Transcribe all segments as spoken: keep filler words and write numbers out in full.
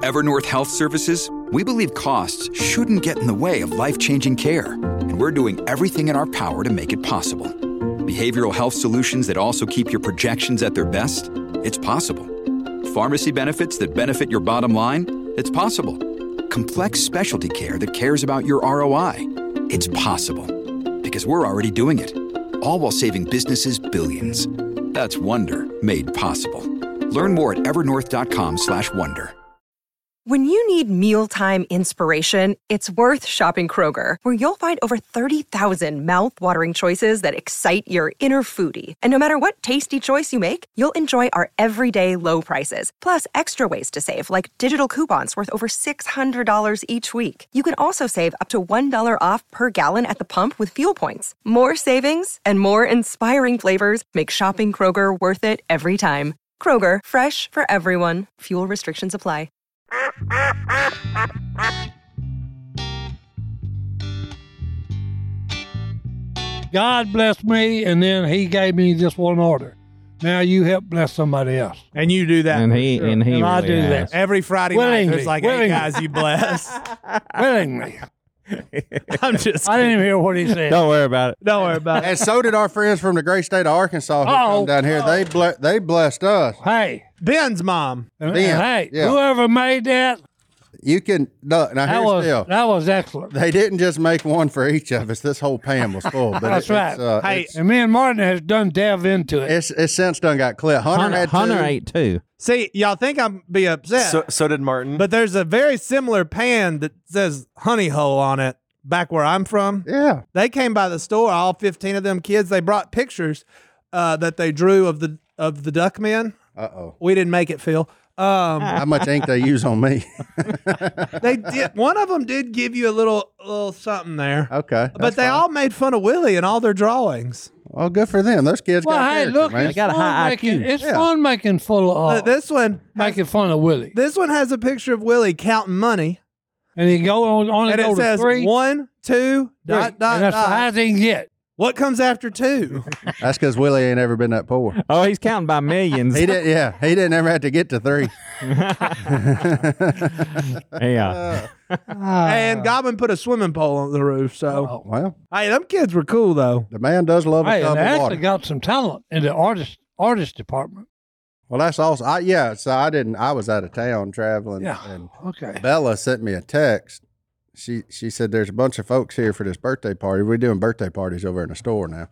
At Evernorth Health Services, we believe costs shouldn't get in the way of life-changing care, and we're doing everything in our power to make it possible. Behavioral health solutions that also keep your projections at their best? It's possible. Pharmacy benefits that benefit your bottom line? It's possible. Complex specialty care that cares about your R O I? It's possible. Because we're already doing it. All while saving businesses billions. That's Wonder made possible. Learn more at evernorth.com slash wonder. When you need mealtime inspiration, it's worth shopping Kroger, where you'll find over thirty thousand mouth-watering choices that excite your inner foodie. And no matter what tasty choice you make, you'll enjoy our everyday low prices, plus extra ways to save, like digital coupons worth over six hundred dollars each week. You can also save up to one dollar off per gallon at the pump with fuel points. More savings and more inspiring flavors make shopping Kroger worth it every time. Kroger, fresh for everyone. Fuel restrictions apply. God blessed me, and then he gave me this one order. Now you help bless somebody else. And you do that. And he sure. and he And I really do has. that. Every Friday Willingly, night, there's like willingly. eight guys you bless. Willingly. I'm just I didn't even hear what he said. Don't worry about it. Don't worry about it. And so did our friends from the great state of Arkansas who Uh-oh. come down here. They ble- they blessed us. Hey, Ben's mom. and, Ben, and hey, yeah. whoever made that, You can no. Now that here's was the deal. that was excellent. They didn't just make one for each of us. This whole pan was full. But That's it, right. It's, uh, Hey, it's, And me and Martin has done delve into it. it's, it's since done got clipped. Hunter, Hunter, had Hunter two. ate two. See, y'all think I'm be upset, So, so did Martin. but there's a very similar pan that says Honey Hole on it back where I'm from. Yeah. They came by the store, all fifteen of them kids. They brought pictures uh, that they drew of the of the Duckmen. Uh oh. We didn't make it, Phil. Um, How much ink they use on me? they did. One of them did give you a little little something there. Okay. But that's they fine. all made fun of Willie in all their drawings. Well, good for them. Those kids Well, got hey, character, look, man. it's got a fun high making, I Q. It's Yeah. fun making fun of, Uh, uh, this one, making fun of Willie. this one has a picture of Willie counting money, And he go on, only and go it says to three. one, two, three. dot dot and that's the dot. highest he can get. What comes after two? That's because Willie ain't ever been that poor. Oh, he's counting by millions. He didn't. Yeah, he didn't ever have to get to three. Yeah. and Goblin put a swimming pole on the roof. So, Oh. Well, hey, them kids were cool though. the man does love a Hey, tub and they of actually water. got some talent in the artist artist department. Well, that's awesome. I, yeah, so I didn't. I was out of town traveling. Yeah. And Okay. Bella sent me a text. She she said there's a bunch of folks here for this birthday party. We're doing birthday parties over in the store now,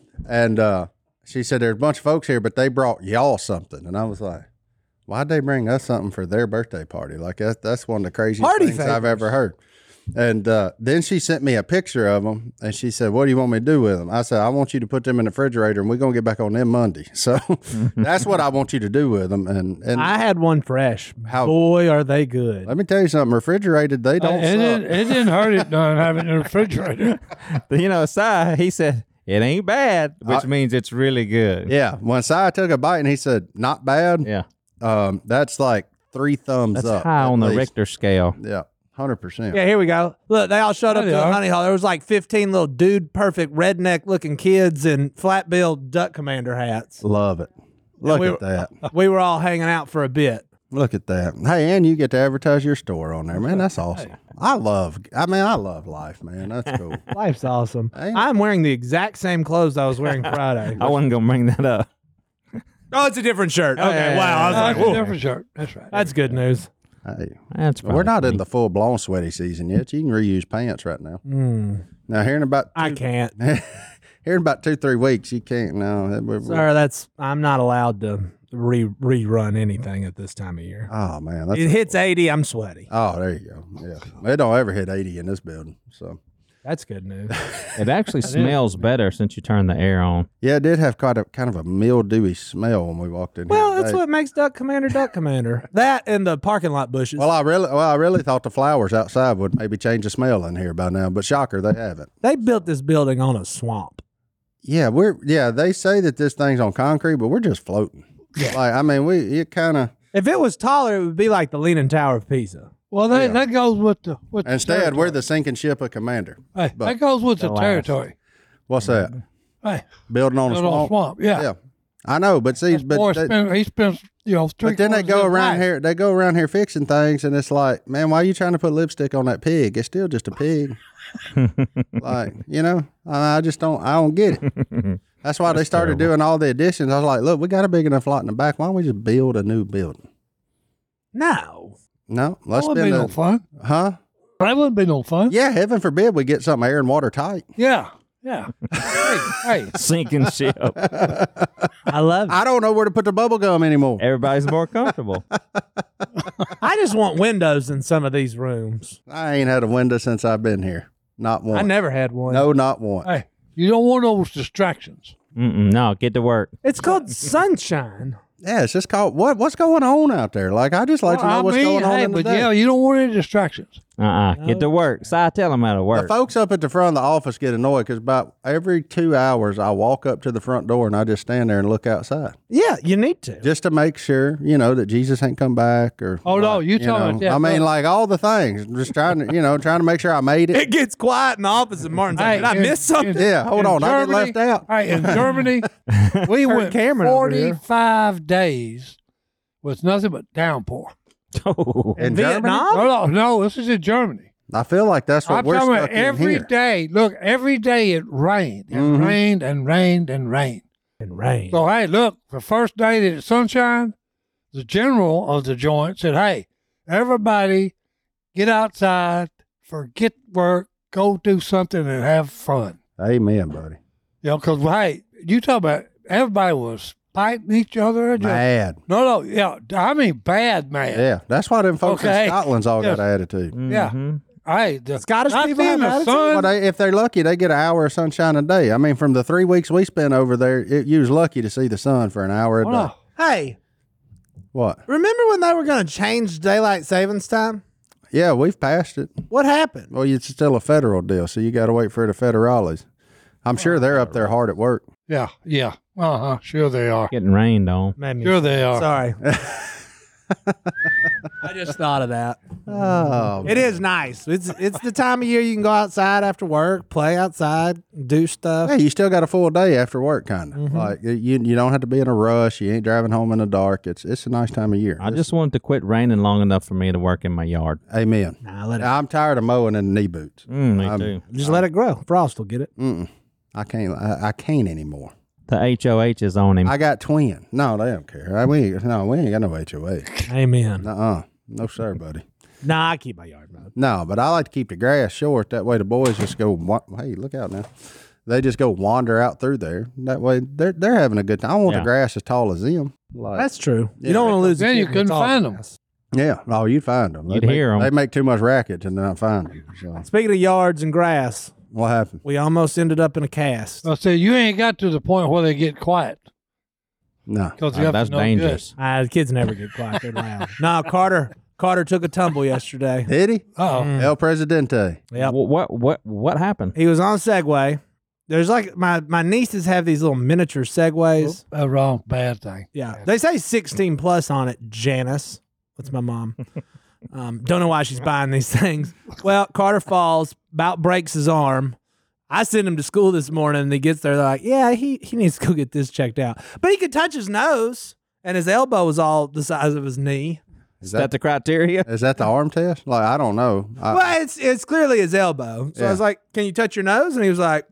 and uh, she said there's a bunch of folks here, but they brought y'all something, and I was like, why'd they bring us something for their birthday party? Like that's that's one of the craziest Party things I've favors. ever heard. And uh, then she sent me a picture of them, and she said, "What do you want me to do with them?" I said, "I want you to put them in the refrigerator, and we're gonna get back on them Monday." So that's what I want you to do with them. And and I had one fresh. How- Boy, are they good. let me tell you something: refrigerated, they Uh, don't it, suck. didn't, it didn't hurt it none having it in the refrigerator. But, you know, Si, he said, it ain't bad, which I- means it's really good. Yeah, when Si took a bite and he said, "Not bad," Yeah. um, that's like three thumbs That's up. high at on the least. Richter scale. Yeah, hundred percent. Yeah, here we go. Look, they all showed up There to they the are. honey hole. There was like fifteen little dude perfect redneck looking kids in flat billed duck commander hats. Love it. Look we at that. We were all hanging out for a bit. Look at that. Hey, and you get to advertise your store on there, man. That's awesome. I love. I mean, I love life, man. That's cool. Life's awesome. Ain't- I'm wearing the exact same clothes I was wearing Friday. I wasn't going to bring that up. Oh, it's a different shirt. Okay, yeah, wow. I was Uh, like, it's a whoa. different shirt. That's right. That's good news. Hey, That's we're not fine. in the full blown sweaty season yet. You can reuse pants right now. Now, here in about two, I can't. here in about two three weeks, you can't. No, it- we- we- Sir, that's I'm not allowed to re rerun anything at this time of year. Oh man, that's It hits eighty, I'm sweaty. Oh, there you go. Yeah, it don't ever hit eighty in this building. So That's good news. It actually smells better since you turn the air on. yeah, it did have quite a kind of a mildewy smell when we walked in. Well, here that's today. what makes Duck Commander Duck Commander. That and the parking lot bushes. Well, I really, well, I really thought the flowers outside would maybe change the smell in here by now, but shocker, they haven't. They built this building on a swamp. Yeah, we're yeah. They say that this thing's on concrete, but we're just floating. Yeah. Like I mean, we it kind of. If it was taller, it would be like the Leaning Tower of Pisa. Well, that, Yeah. that goes with the with the Instead, territory. we're the sinking ship of Commander. Hey, but- that goes with the Alas. territory. What's that? Hey, Building on a built on swamp. swamp. Yeah. Yeah. I know, but see, but Boy, they- spent, he spends, you know, three but then they quarters go of his around life. here. They go around here fixing things, and it's like, man, why are you trying to put lipstick on that pig? It's still just a pig. Like, you know, I, I just don't. I don't get it. That's why they started doing all the additions. I was like, look, we got a big enough lot in the back. Why don't we just build a new building? No. No, That let's wouldn't be spend no a, fun. huh? That wouldn't be no fun. Yeah, heaven forbid we get something air and water tight. Yeah. Yeah. hey, hey. Sinking ship. I love it. I don't know where to put the bubble gum anymore. Everybody's more comfortable. I just want windows in some of these rooms. I ain't had a window since I've been here. Not one. I never had one. No, not one. Hey, you don't want those distractions. Mm-mm, no, get to work. It's called sunshine. Yeah, it's just called what? What's going on out there? Like, I just like to know Well, I what's mean, going on hey, in the but day. yeah, you don't want any distractions. Uh-uh. Get to work. Si, tell them how to The work. folks up at the front of the office get annoyed because about every two hours I walk up to the front door and I just stand there and look outside Yeah, you need to. just to make sure, you know, that Jesus ain't come back or. Oh, no, like, you talking know. about that, I mean, look. like all the things. Just trying to, you know, trying to make sure I made it. It gets quiet in the office, and Martin's like, Hey, "Did I in- miss something?" in- Yeah, hold in on, I get Germany- left out. Hey, in Germany, we went Cameron over here. forty-five days with nothing but downpour. Oh. In Vietnam? No, no, no, this is in Germany. I feel like that's what I'm we're talking stuck about in every here. day. Look, every day it rained and Mhm. rained and rained and rained. And rain. So, hey, look, the first day that it's sunshine, the general of the joint said, hey, everybody get outside, forget work, go do something and have fun. Amen, buddy. You know, because, hey, you talk about everybody was fighting each other. just- Mad. No, no, yeah, I mean bad, man. Yeah, that's why them folks Okay. in Scotland's all Yes. got attitude. Yeah. Mhm. Hey, the Scottish not people being have the attitude? sun. Well, they, if they're lucky, they get an hour of sunshine a day. I mean, from the three weeks we spent over there, it, you was lucky to see the sun for an hour a Oh, day. no. Hey, What? remember when they were going to change daylight savings time? Yeah, we've passed it. What happened? Well, it's still a federal deal, so you got to wait for the federales. I'm sure they're up there hard at work. Yeah, yeah. Uh huh. Sure they are. Getting rained on. Made me- Sure they are. Sorry. I just thought of that. Oh, It is nice. It's it's the time of year you can go outside after work, play outside, do stuff. hey, you still got a full day after work, kind of. Mm-hmm. Like you, you don't have to be in a rush. You ain't driving home in the dark. It's it's a nice time of year. I just want it to quit raining long enough for me to work in my yard. Amen. Nah, let it. I'm tired of mowing in knee boots. Mm, me I'm- too. Just let it grow. Frost will get it. Mm-mm. I can't. I, I can't anymore. The H O H is on him. I got twin. No, they don't care. I, we ain't, no, we ain't got no H O A. Amen. Uh-uh. No, sir, buddy. Nah, I keep my yard mowed. No, but I like to keep the grass short. That way the boys just go, wa- hey, look out now. They just go wander out through there. That way they're they're having a good time. I want Yeah. the grass as tall as them. Like, That's true. Yeah. You don't want to lose. a Then kid you in the couldn't tall find 'em. grass. yeah. Oh, you'd find them. You'd make, hear 'em. They make too much racket to not find them. So, Speaking of yards and grass, what happened? we almost ended up in a cast. I say you ain't got to the point where they get quiet No. because you Uh, have that's to know dangerous. Ah, the kids never get quiet. They're loud. No, Carter. Carter took a tumble yesterday. Did he? Oh, El Presidente. Yep. What, what what what happened? He was on Segway. There's like my my nieces have these little miniature Segways. a wrong bad thing. Yeah, they say sixteen plus on it. Janice, that's my mom. Um, don't know why she's buying these things. Well, Carter falls, about breaks his arm. I sent him to school this morning, and he gets there. They're like, "Yeah, he he needs to go get this checked out." But he could touch his nose, and his elbow was all the size of his knee. Is Is that that the criteria? is that the arm test? Like I don't know. I, Well, it's it's clearly his elbow. So I Yeah. was like, "Can you touch your nose?" And he was like,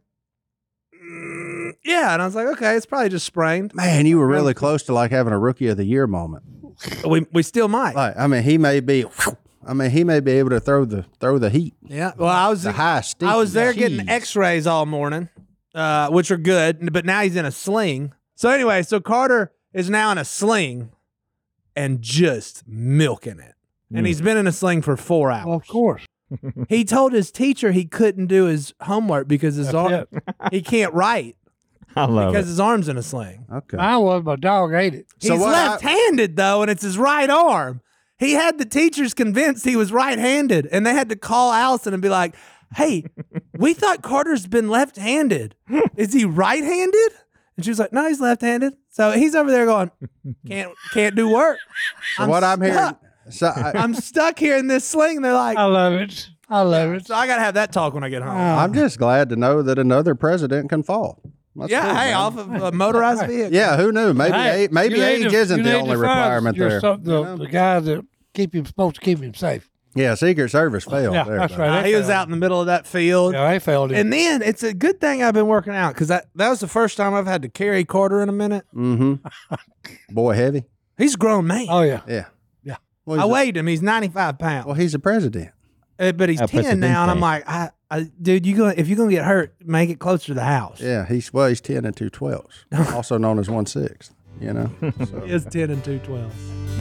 "Mm, "Yeah." And I was like, "Okay, it's probably just sprained. man, you were really close to like having a rookie of the year moment. We we still might." Like I mean, he may be. I mean, he may be able to throw the throw the heat. Yeah. Well, I was The high stick. I was there getting Jeez. X-rays all morning, uh, which are good. But now he's in a sling. So anyway, so Carter is now in a sling and just milking it. And he's been in a sling for four hours. Well, of course. He told his teacher he couldn't do his homework because his That's arm it. he can't write I love because it. his arm's in a sling. Okay. I was, my dog ate it. So He's what I- left-handed though, and it's his right arm. He had the teachers convinced he was right-handed, and they had to call Allison and be like, "Hey, we thought Carter's been left-handed. Is he right-handed?" And she was like, "No, he's left-handed." So he's over there going, "Can't can't do work." So what I'm hearing. stuck. So I, I'm stuck here in this sling. They're like, I love it. I love it. so I gotta have that talk when I get home. I'm just glad to know that another president can fall. That's yeah, cool, hey, man. off of a motorized vehicle. Yeah, who knew? Maybe Hey, age, maybe you need age to- isn't you the need only to find requirement your there. some- the, You know? the guy that keep him supposed to keep him safe. Yeah, Secret Service failed. Yeah, there, that's buddy. right. Uh, he was out in the middle of that field. Yeah, they failed him. And then it's a good thing I've been working out because that, that was the first time I've had to carry Carter in a minute. Mm-hmm. Boy, heavy. He's a grown man. oh yeah, Yeah. Yeah. Well, I he's a- weighed him. He's ninety-five pounds. well, he's the president. Uh, but he's El ten now, and I'm Presidente. like, I, I, dude, you gonna if you're gonna get hurt, make it closer to the house. Yeah, he's well, he's ten and two twelves, also known as one sixth. You know, so, He is ten and two twelves.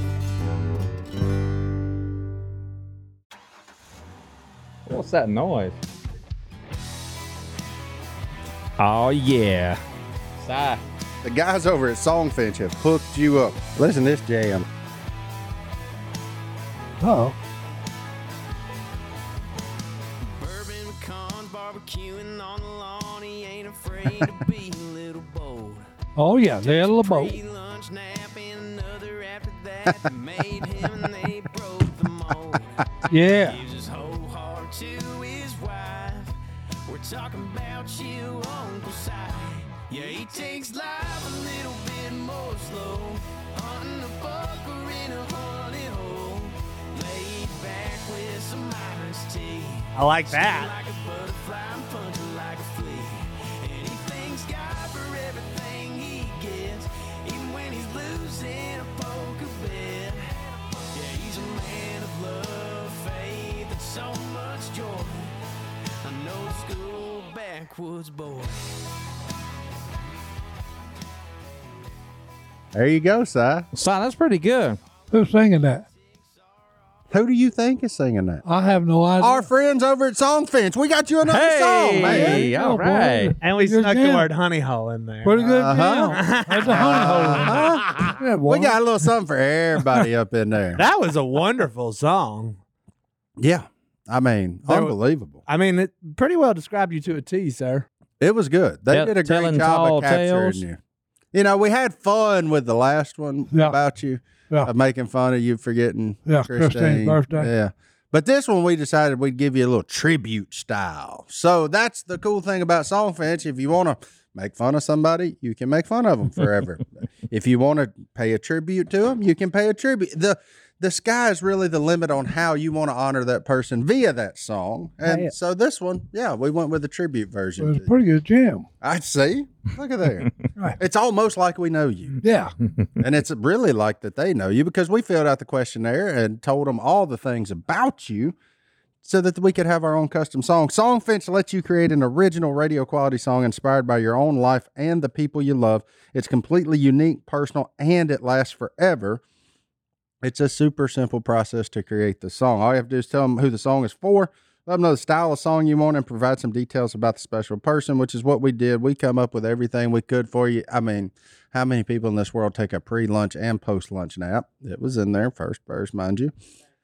What's that noise? Oh yeah. Sigh. the guys over at Songfinch have hooked you up. Listen to this jam. oh, Bourbon con barbecuing on the lawn. He ain't afraid to be a little bold. oh yeah, they're a boat. Pre-lunch nap and another after that. That made him and they broke the mold. Yeah, Gives his whole heart to his wife. We're talking about you, Uncle Si. Yeah, he takes life a little bit more slow. Hunting a buck or in a haunted hole. Laid back with some Irish tea. I like that. Like a butterfly and punching like a flea. And he thanks God for everything he gets, even when he's losing a poker bet. Yeah, he's a man of love, faith, and so much joy. An old school backwoods boy. There you go, Si. Si, that's pretty good. who's singing that? Who do you think is singing that? I have no idea. Our friends over at Songfinch. We got you another Hey, song, man. hey, all Oh, boy. right. And we Good snuck jam. the word honey hole in there. Pretty good Uh-huh. jam. That's a honey hole. Yeah, boy. We got a little something for everybody up in there. That was a wonderful song. Yeah. I mean, There was- unbelievable. I mean, it pretty well described you to a T, sir. It was good. They Tell- did a great telling job tall of capturing tales. you. You know, we had fun with the last one Yeah. about you, Yeah. of making fun of you forgetting Yeah, Christine. Christine's birthday. Yeah. But this one, we decided we'd give you a little tribute style. So that's the cool thing about Songfinch. If you want to make fun of somebody, you can make fun of them forever. If you want to pay a tribute to them, you can pay a tribute. The the sky is really the limit on how you want to honor that person via that song. And Yeah. so this one, yeah, we went with the tribute It version. was a pretty good jam. I see. Look at there. Right. It's almost like we know you. Yeah. And it's really like that they know you because we filled out the questionnaire and told them all the things about you so that we could have our own custom song. Songfinch lets you create an original radio quality song inspired by your own life and the people you love. It's completely unique, personal, and it lasts forever. It's a super simple process to create the song. All you have to do is tell them who the song is for, let them know the style of song you want, and provide some details about the special person, which is what we did. We come up with everything we could for you. I mean, how many people in this world take a pre-lunch and post-lunch nap? It was in there, first verse, mind you.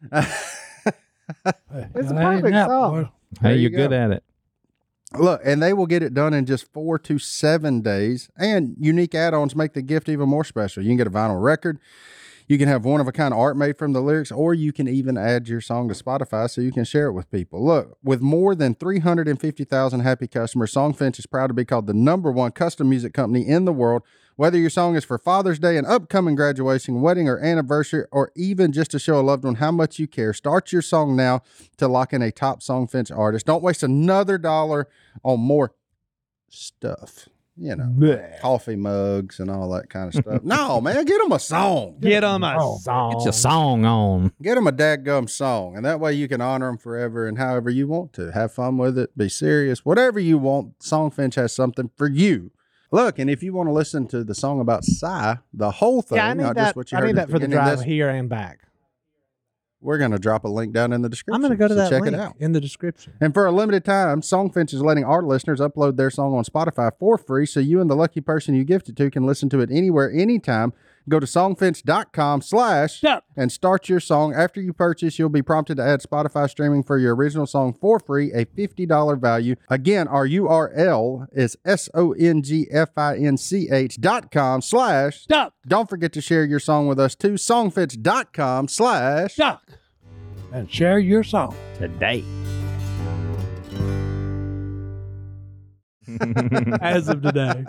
It's a perfect song. There Hey, you you're good go. at it. Look, and they will get it done in just four to seven days. And unique add-ons make the gift even more special. You can get a vinyl record. You can have one-of-a-kind art made from the lyrics, or you can even add your song to Spotify so you can share it with people. Look, with more than three hundred fifty thousand happy customers, Songfinch is proud to be called the number one custom music company in the world. Whether your song is for Father's Day, an upcoming graduation, wedding, or anniversary, or even just to show a loved one how much you care, start your song now to lock in a top Songfinch artist. Don't waste another dollar on more stuff. You know, coffee mugs and all that kind of stuff. No, man, get them a song. Get them a Oh, song. Get your song on. Get them a dadgum song, and that way you can honor them forever and however you want to. Have fun with it, be serious, whatever you want. Songfinch has something for you. Look, and if you want to listen to the song about Si, the whole thing, Yeah, I need not that. just what you I heard need at that for the beginning of drive this, here and back. we're going to drop a link down in the description. I'm going to go to so that check link it out. in the description. And for a limited time, Songfinch is letting our listeners upload their song on Spotify for free, so you and the lucky person you gift it to can listen to it anywhere, anytime. Go to songfinch.com slash Yep. and start your song. After you purchase, you'll be prompted to add Spotify streaming for your original song for free, a fifty dollars value. Again, our U R L is S-O-N-G-F-I-N-C-H dot com slash. Duck, Don't forget to share your song with us too. Songfinch.com slash. duck, and share your song. Today. as of today.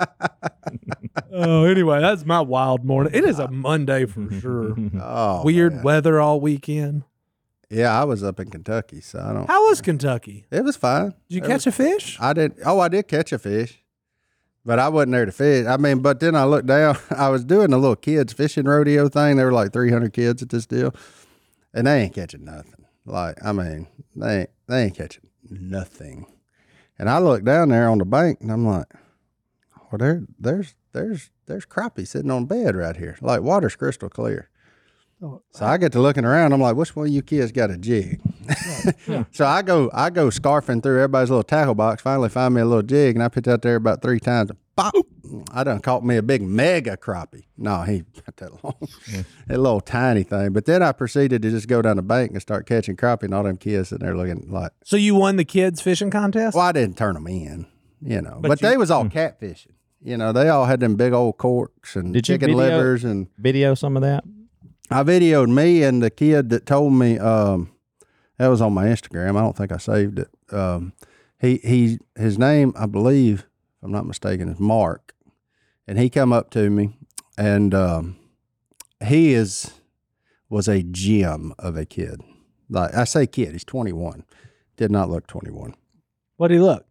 Oh, anyway, that's my wild morning. It is a Monday for sure. Oh, Weird man. weather all weekend. Yeah, I was up in Kentucky, so I don't. How was Kentucky? It was fine. Did you It catch was- a fish? I did. Oh, I did catch a fish, but I wasn't there to fish. I mean, but then I looked down. I was doing a little kids fishing rodeo thing. There were like three hundred kids at this deal, and they ain't catching nothing. Like, I mean, they ain't, they ain't catching nothing. And I looked down there on the bank, and I'm like, well, there, there's, there's, there's crappie sitting on bed right here. Like, water's crystal clear. So I get to looking around. I'm like, which one of you kids got a jig? So I go, I go scarfing through everybody's little tackle box. Finally, find me a little jig, and I pitch out there about three times. And bop! I done caught me a big mega crappie. No, he not that long, that little tiny thing. But then I proceeded to just go down the bank and start catching crappie, and all them kids sitting there looking like. So you won the kids fishing contest? Well, I didn't turn them in, you know, But but, you- they was all catfishing. You know, they all had them big old corks and Did you chicken video- livers and. Video some of that. I videoed me and the kid that told me um, that was on my Instagram. I don't think I saved it. Um, he he his name, I believe, if I'm not mistaken, is Mark, and he come up to me, and um, he is was a gem of a kid. Like I say, kid, he's twenty-one. Did not look twenty-one. What did he look?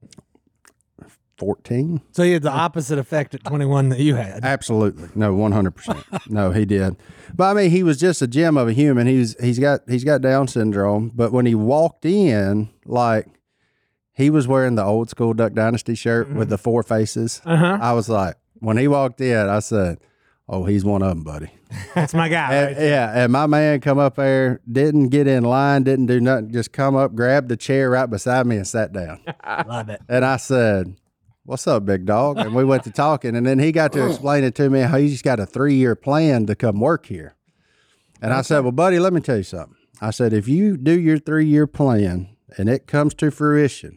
fourteen. So he had the opposite effect at twenty-one that you had. Absolutely. No, one hundred percent. No, he did. But I mean, he was just a gem of a human. He's he's got he's got Down syndrome, but when he walked in, like he was wearing the old school Duck Dynasty shirt Mm-hmm. with the four faces. Uh-huh. I was like, when he walked in, I said, "Oh, he's one of them, buddy." That's my guy. And, Right? yeah, and my man come up there, didn't get in line, didn't do nothing, just come up, grabbed the chair right beside me and sat down. Love it. And I said, "What's up, big dog?" And we went to talking, and then he got to explain it to me how he's got a three-year plan to come work here. And I said, "Well, buddy, let me tell you something." I said, "If you do your three-year plan and it comes to fruition,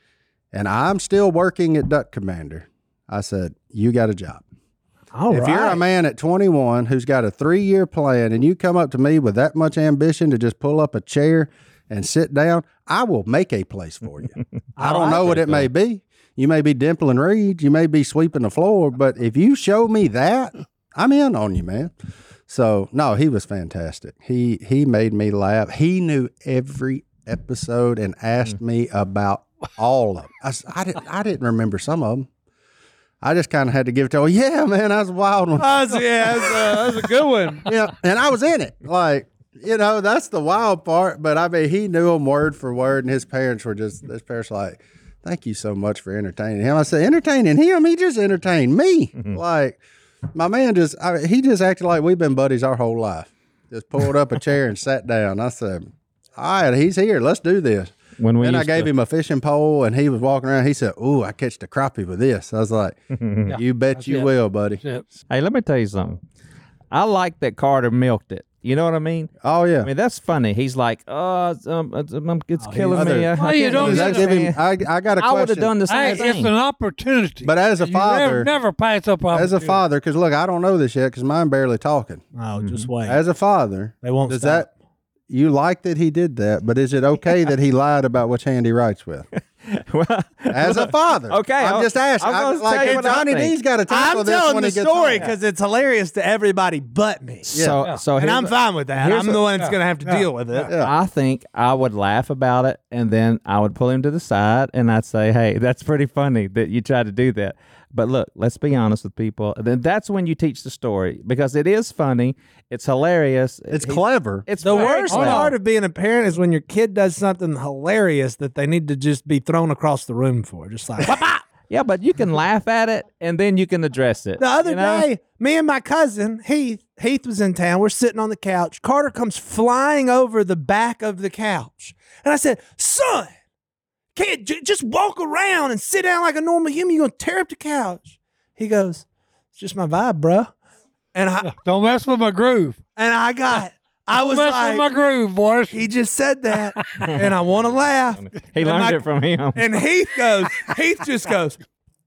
and I'm still working at Duck Commander," I said, "you got a job." All if right. you're a man at twenty-one who's got a three-year plan and you come up to me with that much ambition to just pull up a chair and sit down, I will make a place for you. I don't know what it may be. You may be dimpling reeds, you may be sweeping the floor, but if you show me that, I'm in on you, man. So no, he was fantastic. He he made me laugh. He knew every episode and asked me about all of them. I, s- I didn't I didn't remember some of them. I just kind of had to give it to him. Yeah, man, that was a wild one. Oh, so yeah, that's a, that's a good one. Yeah, and I was in it. Like, you know, that's the wild part. But I mean, he knew him word for word, and his parents were just, his parents were like, "Thank you so much for entertaining him." I said, "Entertaining him? He just entertained me." Like, my man just, I, he just acted like we've been buddies our whole life. Just pulled up a chair and sat down. I said, "All right, he's here. Let's do this." When we Then I used gave to- him a fishing pole, and he was walking around. He said, "Ooh, I catched a crappie with this." I was like, "You bet you it. will, buddy." That's Hey, let me tell you something. I like that Carter milked it. You know what I mean? Oh yeah. I mean, that's funny. He's like, oh, it's, um, it's, um, it's killing he's- me. I, Well, I you can't don't do Does that get this, give him? man." I, I got a I would have question. done the Hey, same it's thing. an opportunity. But as a You father- never, never pass up opportunity. As a father, because look, I don't know this yet because mine barely talking. Oh, just wait. As a father, They won't does stop. that you like that he did that? But is it okay that he lied about which hand he writes with? Well, As a father, Okay, I'm I'll- just asking. I'm I, gonna like tell you if what I Johnny think. D's got to tackle I'm this telling when the he gets story home. because it's hilarious to everybody but me. so, so And here's I'm a- fine with that. here's I'm a- the one that's going to have to deal with it. Yeah. I think I would laugh about it, and then I would pull him to the side, and I'd say, "Hey, that's pretty funny that you tried to do that." But look, let's be honest with people. Then that's when you teach the story because it is funny, it's hilarious, It's He- clever. It's The very worst clever. part of being a parent is when your kid does something hilarious that they need to just be thrown across the room for. Just like, "Wah-bah!" Yeah, but you can laugh at it, and then you can address it. The other you know? day, me and my cousin Heath, Heath was in town. We're sitting on the couch. Carter comes flying over the back of the couch, and I said, "Son, can't j- just walk around and sit down like a normal human. You're gonna tear up the couch." He goes, "It's just my vibe, bro." And I Don't mess with my groove. and I got, I was Don't mess with my like, groove, boys. he just said that, and I want to laugh. He And learned my- it from him. And Heath goes, Heath just goes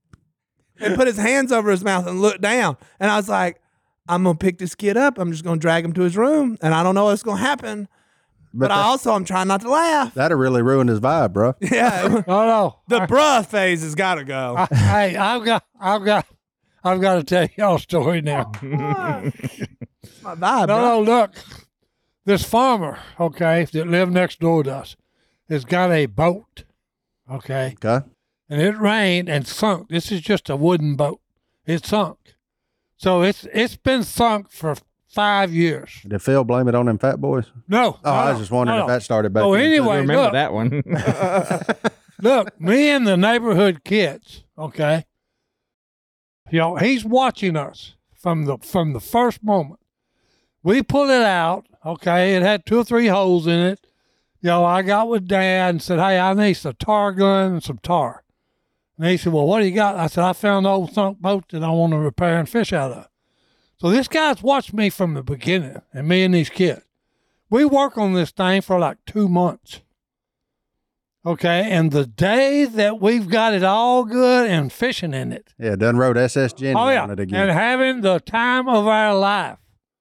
and put his hands over his mouth and looked down. And I was like, I'm going to pick this kid up. I'm just going to drag him to his room. And I don't know what's going to happen. but, I that- also I'm trying not to laugh. That'd really ruin his vibe, bro. Yeah, No, no. the bruh phase has got to go. I, hey, I've got, I've got, I've got to tell y'all a story now. It's my vibe, No, bro. no, look. This farmer, okay, that lived next door to us, has got a boat, okay, Okay. and it rained and sunk. This is just a wooden boat. It sunk. So it's it's been sunk for five years. Did Phil blame it on them fat boys? No. Oh, no, I was no, just wondering no, if no. that started back Oh, then, too. anyway, Remember look, that one? look, me and the neighborhood kids, okay, you know, he's watching us from the from the first moment. We pulled it out, okay, it had two or three holes in it. You know, I got with Dad and said, hey, I need some tar gun and some tar. And he said, well, what do you got? I said, I found an old sunk boat that I want to repair and fish out of. So this guy's watched me from the beginning, and me and these kids. We work on this thing for like two months. Okay, and the day that we've got it all good and fishing in it, Yeah, done wrote S S Jenny oh yeah, on it and again. having the time of our life.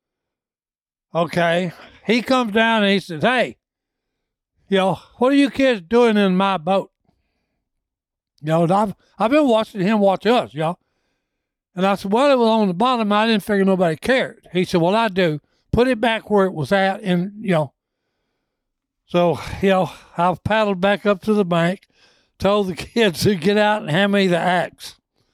Okay, he comes down and he says, hey, you know, what are you kids doing in my boat? You know, and I've, I've been watching him watch us, you know. And I said, well, it was on the bottom. I didn't figure nobody cared. He said, well, I do. Put it back where it was at, and, you know. So, you know, I paddled back up to the bank, told the kids to get out and hand me the axe.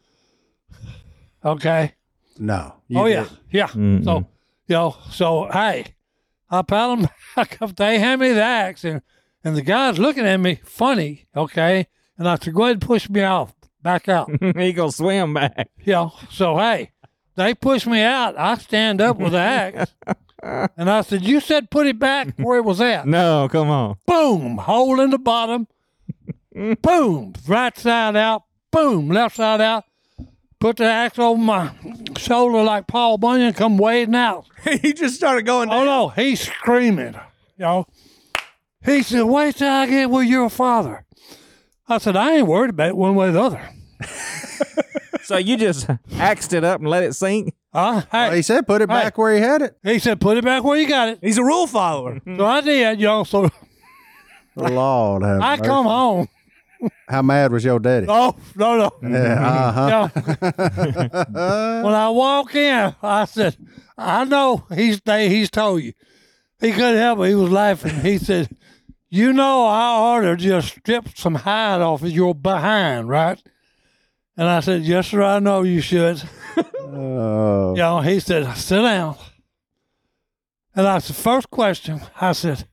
Okay. No. you Oh, yeah. didn't. Yeah. Mm-mm. So, you know, so, hey, I paddled back up. They hand me the axe, and, and the guy's looking at me funny, okay? And I said, go ahead and push me off, back out. he gonna swim back. You know, so hey, they push me out. I stand up with the axe, and I said, "You said put it back where it was at." No, come on. Boom, hole in the bottom. Boom, right side out. Boom, left side out. Put the axe over my shoulder like Paul Bunyan, come wading out. He just started going. Oh no, he's screaming. You know, he said, "Wait till I get with your father." I said, "I ain't worried about it one way or the other." So you just axed it up and let it sink? Huh? Hey, Well, he said put it Hey. back where he had it. he said, "Put it back where you got it." He's a rule follower. So I did, you know. So Lord have I mercy. come home. How mad was your daddy? Oh no, no. Yeah, uh-huh. Yeah. When I walk in, I said, "I know he's they, he's told you." He couldn't help it. He was laughing. He said, "You know, I ought to just strip some hide off of your behind, right?" And I said, "Yes, sir. I know you should." Oh. You know, he said, "Sit down." And I said, first question, I said,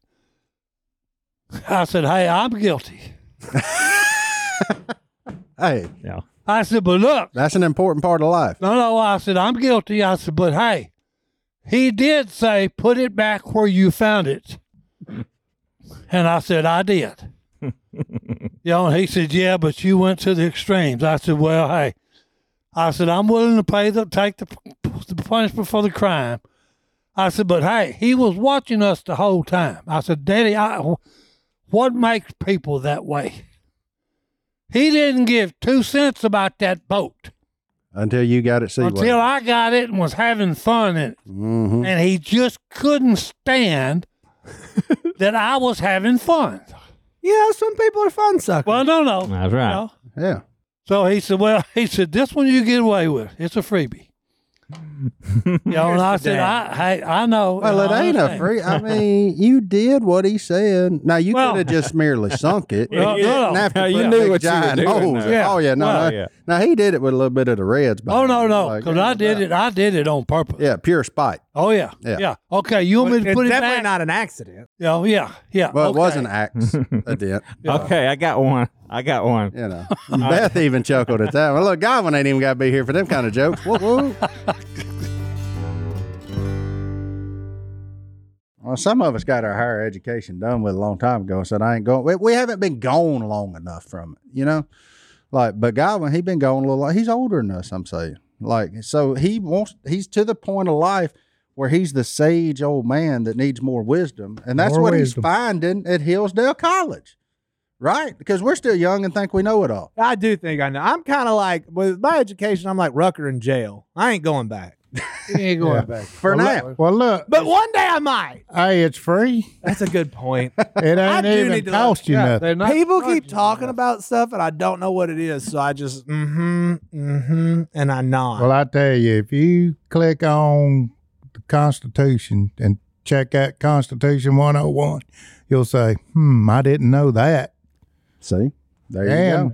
I said, "Hey, I'm guilty." Hey, Yeah. I said, "But look." that's an important part of life. No, no, I said, "I'm guilty." I said, "But hey, he did say, put it back where you found it." And I said, "I did." You know, and he said, "Yeah, but you went to the extremes." I said, "Well, hey," I said, "I'm willing to pay the, take the, the punishment for the crime." I said, "But hey, he was watching us the whole time." I said, "Daddy, I, what makes people that way?" He didn't give two cents about that boat Until you got it seaworthy. until I got it and was having fun in it. Mm-hmm. And he just couldn't stand that I was having fun. Yeah, some people are fun suckers. Well, no, no. That's right. You know? Yeah. So he said, well, he said, this one you get away with. It's a freebie. You know, and I said, I, hey, I know. Well, and it I ain't a understand. free. I mean, you did what he said. Now you Well- could have just merely sunk it. Well, you no, didn't no. have to Yeah, put you a knew big what you were giant doing, holes. though. Yeah. Oh yeah, no, Well, no. yeah. Now he did it with a little bit of the reds. Oh, behind no, it. no. Like, Because I did it. I did it on purpose. Yeah, pure spite. Oh, yeah. Yeah. Yeah. Okay. You want me to it's put it definitely back? not an accident. Oh, yeah. Yeah. Well, okay. it was an axe a dent. Okay, I got one. I got one. You know, Beth even chuckled at that. Well, look, Godwin ain't even got to be here for them kind of jokes. Woo, woo. Well, some of us got our higher education done with a long time ago, and said I ain't going. We, we haven't been gone long enough from it, you know. Like, but Godwin, he been gone a little. He's older than us, I'm saying. Like, so he wants. He's to the point of life where he's the sage old man that needs more wisdom, and that's More what wisdom. he's finding at Hillsdale College, right? Because we're still young and think we know it all. I do think I know. I'm kind of like, with my education, I'm like Rucker in jail. I ain't going back. He ain't going back. For Well, now. look- Well, look, But one day I might. hey, it's free. That's a good point. It ain't do even need to cost you Yeah, nothing. they're not People keep charging you talking enough. about stuff and I don't know what it is, so I just mm-hmm, mm-hmm, and I nod. Well, I tell you, if you click on the Constitution and check out Constitution one oh one, you'll say, hmm, I didn't know that. See, there you And go.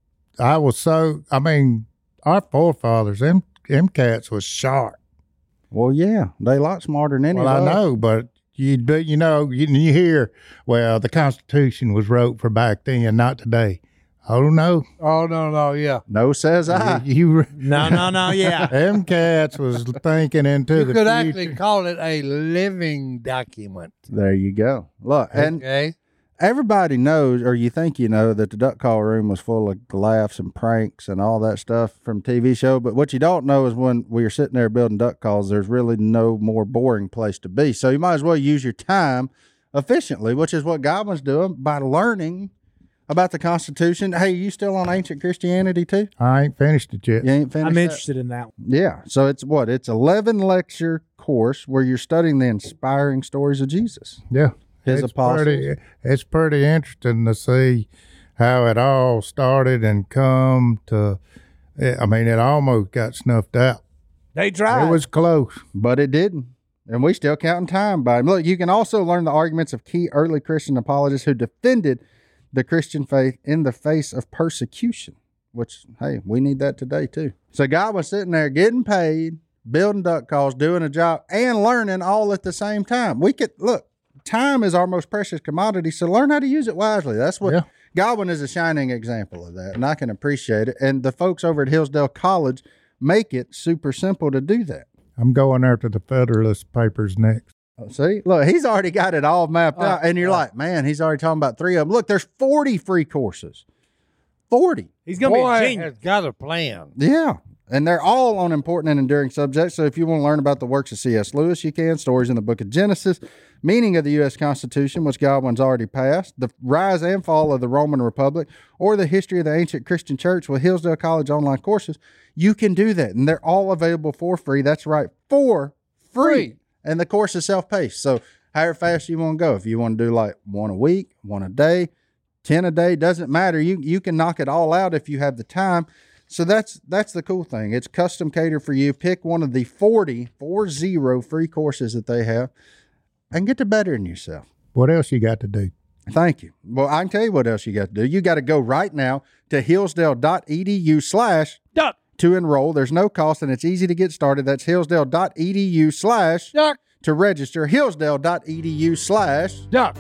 I was so, I mean, our forefathers, them, them cats was sharp. Well, yeah, they a lot smarter than any Well, I of us. know, but you but you know, you, you hear, well, the Constitution was wrote for back then, not today. Oh, no. Oh, no, no, yeah. No, says I. You, you no, no, no, yeah. them cats was thinking into You the could future. actually call it a living document. There you go. Look, and Okay. everybody knows, or you think you know, that the duck call room was full of laughs and pranks and all that stuff from T V show. But what you don't know is when we are sitting there building duck calls, there's really no more boring place to be. So you might as well use your time efficiently, which is what Godwin's doing by learning about the Constitution. Hey, you still on ancient Christianity too? I ain't finished it yet. You ain't finished I'm that? interested in that one. Yeah. So it's what? It's eleven lecture course where you're studying the inspiring stories of Jesus. Yeah. His it's apostles. Pretty, it's pretty interesting to see how it all started and come to, I mean, it almost got snuffed out. They tried. It was close. But it didn't. And we still counting time by him. Look, you can also learn the arguments of key early Christian apologists who defended the Christian faith in the face of persecution, which, hey, we need that today too. So God was sitting there getting paid, building duck calls, doing a job, and learning all at the same time. We could, look, time is our most precious commodity, so learn how to use it wisely. That's what Yeah. Godwin is a shining example of that, and I can appreciate it. And the folks over at Hillsdale College make it super simple to do that. I'm going there to the Federalist Papers next. Oh, see, look, he's already got it all mapped Oh, out, and you're like, man, he's already talking about three of them. Look, there's forty free courses. forty. He's gonna Boy be a genius. has got a plan. Yeah. And they're all on important and enduring subjects. So if you want to learn about the works of C S. Lewis, you can. Stories in the book of Genesis, meaning of the U S Constitution, which Godwin's already passed, the rise and fall of the Roman Republic, or the history of the ancient Christian church with Hillsdale College online courses, you can do that. And they're all available for free. That's right, for free. Free. And the course is self-paced. So however fast you want to go. If you want to do like one a week, one a day, ten a day, doesn't matter. You you can knock it all out if you have the time. So that's that's the cool thing. It's custom catered for you. Pick one of the forty, four zero free courses that they have and get to bettering yourself. What else you got to do? Thank you. Well, I can tell you what else you got to do. You got to go right now to hillsdale.edu slash Duck. to enroll. There's no cost and it's easy to get started. That's hillsdale.edu slash Duck. to register. Hillsdale.edu slash Duck.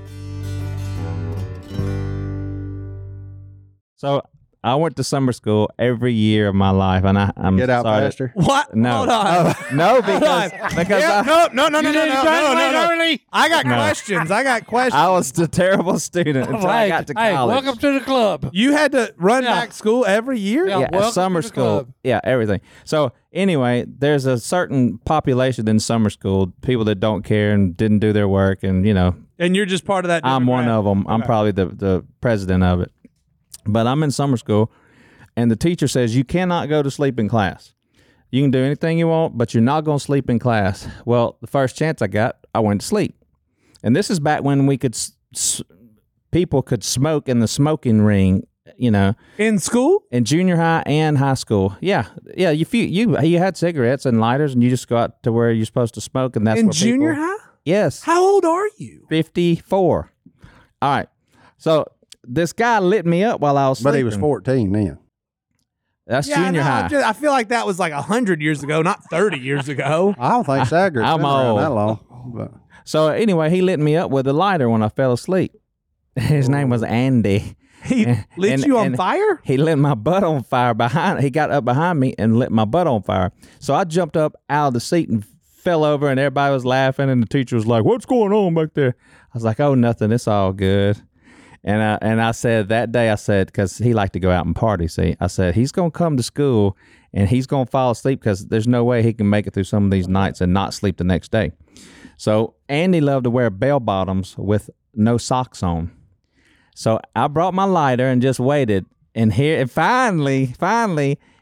So I went to summer school every year of my life, and I, I'm get out sorry. faster. What? No, Hold on. no, because because Yeah, I, no, no, no, no, You no, didn't no, no, no, graduate no. early? I got No. questions. I got questions. I was a terrible student until I Hey, got to hey, college. welcome to the club. You had to run Yeah. back school every year? Yeah. yeah, welcome summer to the school. club. Yeah, everything. So anyway, there's a certain population in summer school, people that don't care and didn't do their work, and you know, And you're just part of that. I'm one demographic. of them. I'm Okay. probably the the president of it. But I'm in summer school, and the teacher says you cannot go to sleep in class. You can do anything you want, but you're not going to sleep in class. Well, the first chance I got, I went to sleep. And this is back when we could, s- s- people could smoke in the smoking ring, you know, In school? in junior high and high school. Yeah, yeah. You you you, you had cigarettes and lighters, and you just go out to where you're supposed to smoke, and that's In where junior people, high? Yes, How old are you? fifty-four. All right. So this guy lit me up while I was But sleeping. he was fourteen then. That's Yeah, junior no, high. I'm just- I feel like that was like one hundred years ago, not thirty years ago. I don't think Sager's I'm been around old. that long. But So anyway, he lit me up with a lighter when I fell asleep. His name was Andy. He And- lit and- you on and fire? He lit my butt on fire behind. He got up behind me and lit my butt on fire. So I jumped up out of the seat and fell over, and everybody was laughing, and the teacher was like, "What's going on back there?" I was like, "Oh, nothing. It's all good." And I and I said that day, I said, because he liked to go out and party. See, I said he's gonna come to school and he's gonna fall asleep because there's no way he can make it through some of these nights and not sleep the next day. So Andy loved to wear bell bottoms with no socks on. So I brought my lighter and just waited. And here, and finally, finally,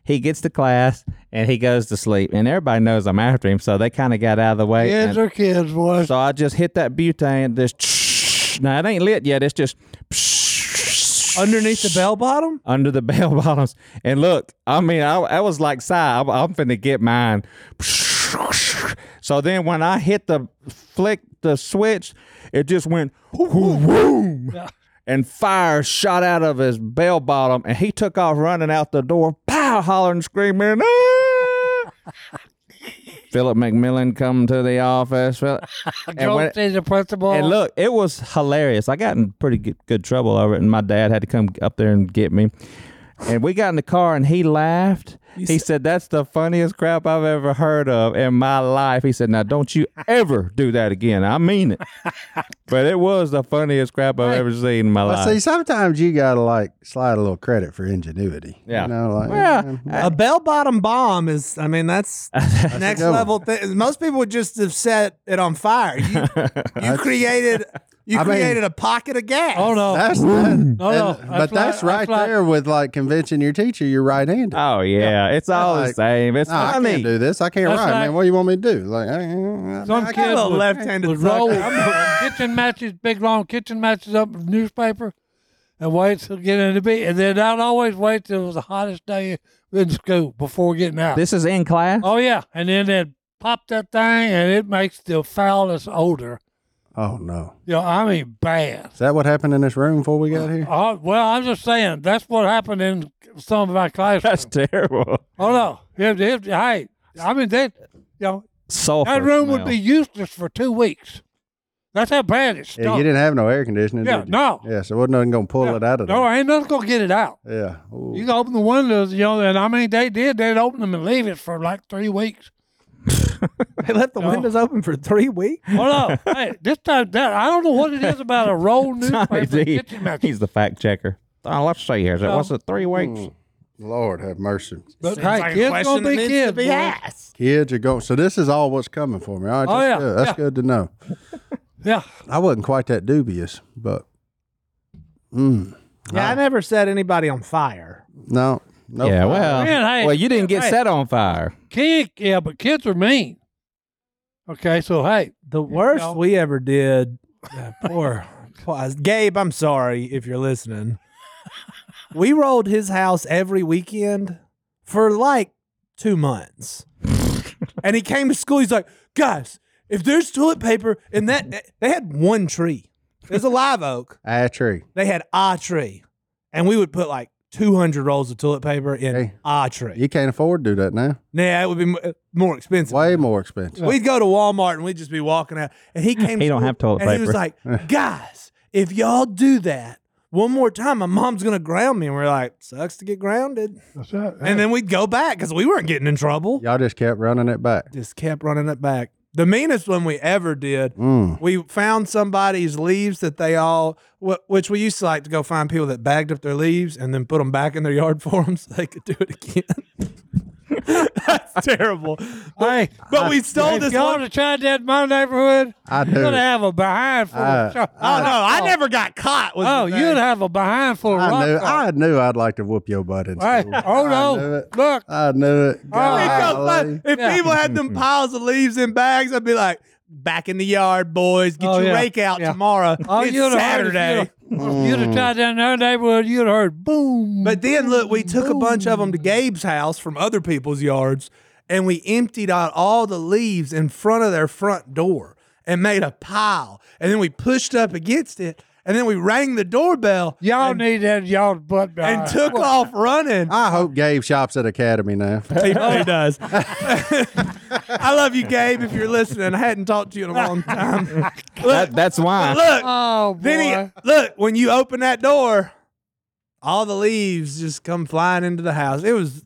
he gets to class and he goes to sleep. And everybody knows I'm after him, so they kind of got out of the way. Kids and are kids, boys. so I just hit that butane. This now it ain't lit yet. It's just Underneath the bell bottom? under the bell bottoms. And look, I mean, I, I was like, Si, I'm, I'm finna get mine. So then when I hit the flick the switch, it just went boom, and fire shot out of his bell bottom, and he took off running out the door, pow, hollering, screaming. Ah! Philip McMillan come to the office. Phil- and, Go when- see the principal. and look, it was hilarious. I got in pretty good, good trouble over it, and my dad had to come up there and get me. And we got in the car, and he laughed. He said, "That's the funniest crap I've ever heard of in my life." He said, "Now, don't you ever do that again. I mean it." But it was the funniest crap I've ever seen in my Well, life. see, sometimes you gotta like slide a little credit for ingenuity. Yeah. You know, like Yeah. eh, A bell bottom bomb is, I mean, that's next good one. level thing. Most people would just have set it on fire. You, you created you I mean- created a pocket of gas. oh no, that's that, no, and- no. but that's like- right like- there with like convincing your teacher you're right-handed. Oh, yeah. It's all the Like, same. It's No, I funny. can't do this. I can't That's write, like- man. What do you want me to do? Like, I, I, Some I, kids little would- left-handed would roll sucker. kitchen matches, big long kitchen matches up with newspaper, and wait till get in the beat, and then I'd always wait till it was the hottest day in school before getting out. This is in class? Oh yeah, and then they'd pop that thing, and it makes the foulest odor. oh no, You know, I mean bad. is that what happened in this room before we got here? Oh, well, I'm just saying that's what happened in some of our classrooms. That's terrible. Oh no, if, if, hey, I mean that, you know, Sulfur that room smell. would be useless for two weeks. That's how bad it stunk. Yeah, you didn't have no air conditioning. Yeah, did you? no. Yeah, so wasn't nothing gonna pull Yeah. it out of there. No, ain't nothing gonna get it out. Yeah. Ooh. You can open the windows, you know, and I mean they did. They'd open them and leave it for like three weeks. They left the No. windows open for three weeks. Oh no, hey, this time that I don't know what it is about a roll Tommy newspaper D, kitchen match. he's the fact checker. Oh, let's see here. Is it, No. what's it, three weeks? Mm. Lord have mercy. But Seems hey, like a kids question gonna that be needs kids. to be boy. asked. Kids are going. So this is all what's coming for me. All right, Oh, that's yeah, good. That's yeah. good to know. Yeah, I wasn't quite that dubious, but mm, Yeah, I never set anybody on fire. no, no. Yeah, well, Man, hey, well, you didn't get hey. set on fire. kid. Yeah, but kids are mean. Okay, so hey, The worst know. we ever did, uh, poor, poor Gabe, I'm sorry if you're listening. We rolled his house every weekend for like two months. And he came to school, he's like, guys, if there's toilet paper in that, they had one tree. There's a live oak. a tree. They had a tree. And we would put like two hundred rolls of toilet paper in Hey. a tree. You can't afford to do that now. Nah, it would be mo- more expensive. Way more expensive. We'd go to Walmart and we'd just be walking out. And he came He to don't school have toilet and he paper. was like, guys, if y'all do that one more time, my mom's going to ground me. And we're like, sucks to get grounded. that's right. And then we'd go back because we weren't getting in trouble. Y'all just kept running it back. Just kept running it back. The meanest one we ever did, Mm. we found somebody's leaves that they all, wh- which we used to like to go find people that bagged up their leaves and then put them back in their yard for them so they could do it again. That's terrible. Hey, But we stole if this y'all one. have tried that in my neighborhood, I you're do. gonna have a behind full Uh, of. Cho- Oh, no, I never got caught. was Oh, the you'd thing. have a behind full of rock. I knew. salt. I knew I'd like to whoop your butt in Hey, school. oh I no! knew it. Look, I knew it. Oh, It'd go Golly. fun. If Yeah. people had them piles of leaves in bags, I'd be like, back in the yard, boys. Get Oh, your yeah. rake out Yeah. tomorrow. oh, it's you'd have Saturday. heard. If you'd, you'd have tried that in our neighborhood, you'd have heard boom. But then, look, we took a bunch of them to Gabe's house from other people's yards, and we emptied out all the leaves in front of their front door and made a pile. And then we pushed up against it, and then we rang the doorbell y'all and, need that y'all butt and behind. took off running. I hope Gabe shops at Academy now. He really does. I love you, Gabe, if you're listening. I hadn't talked to you in a long time. Look, That, that's why. look. Oh boy! Then he, look, when you open that door, all the leaves just come flying into the house. It was.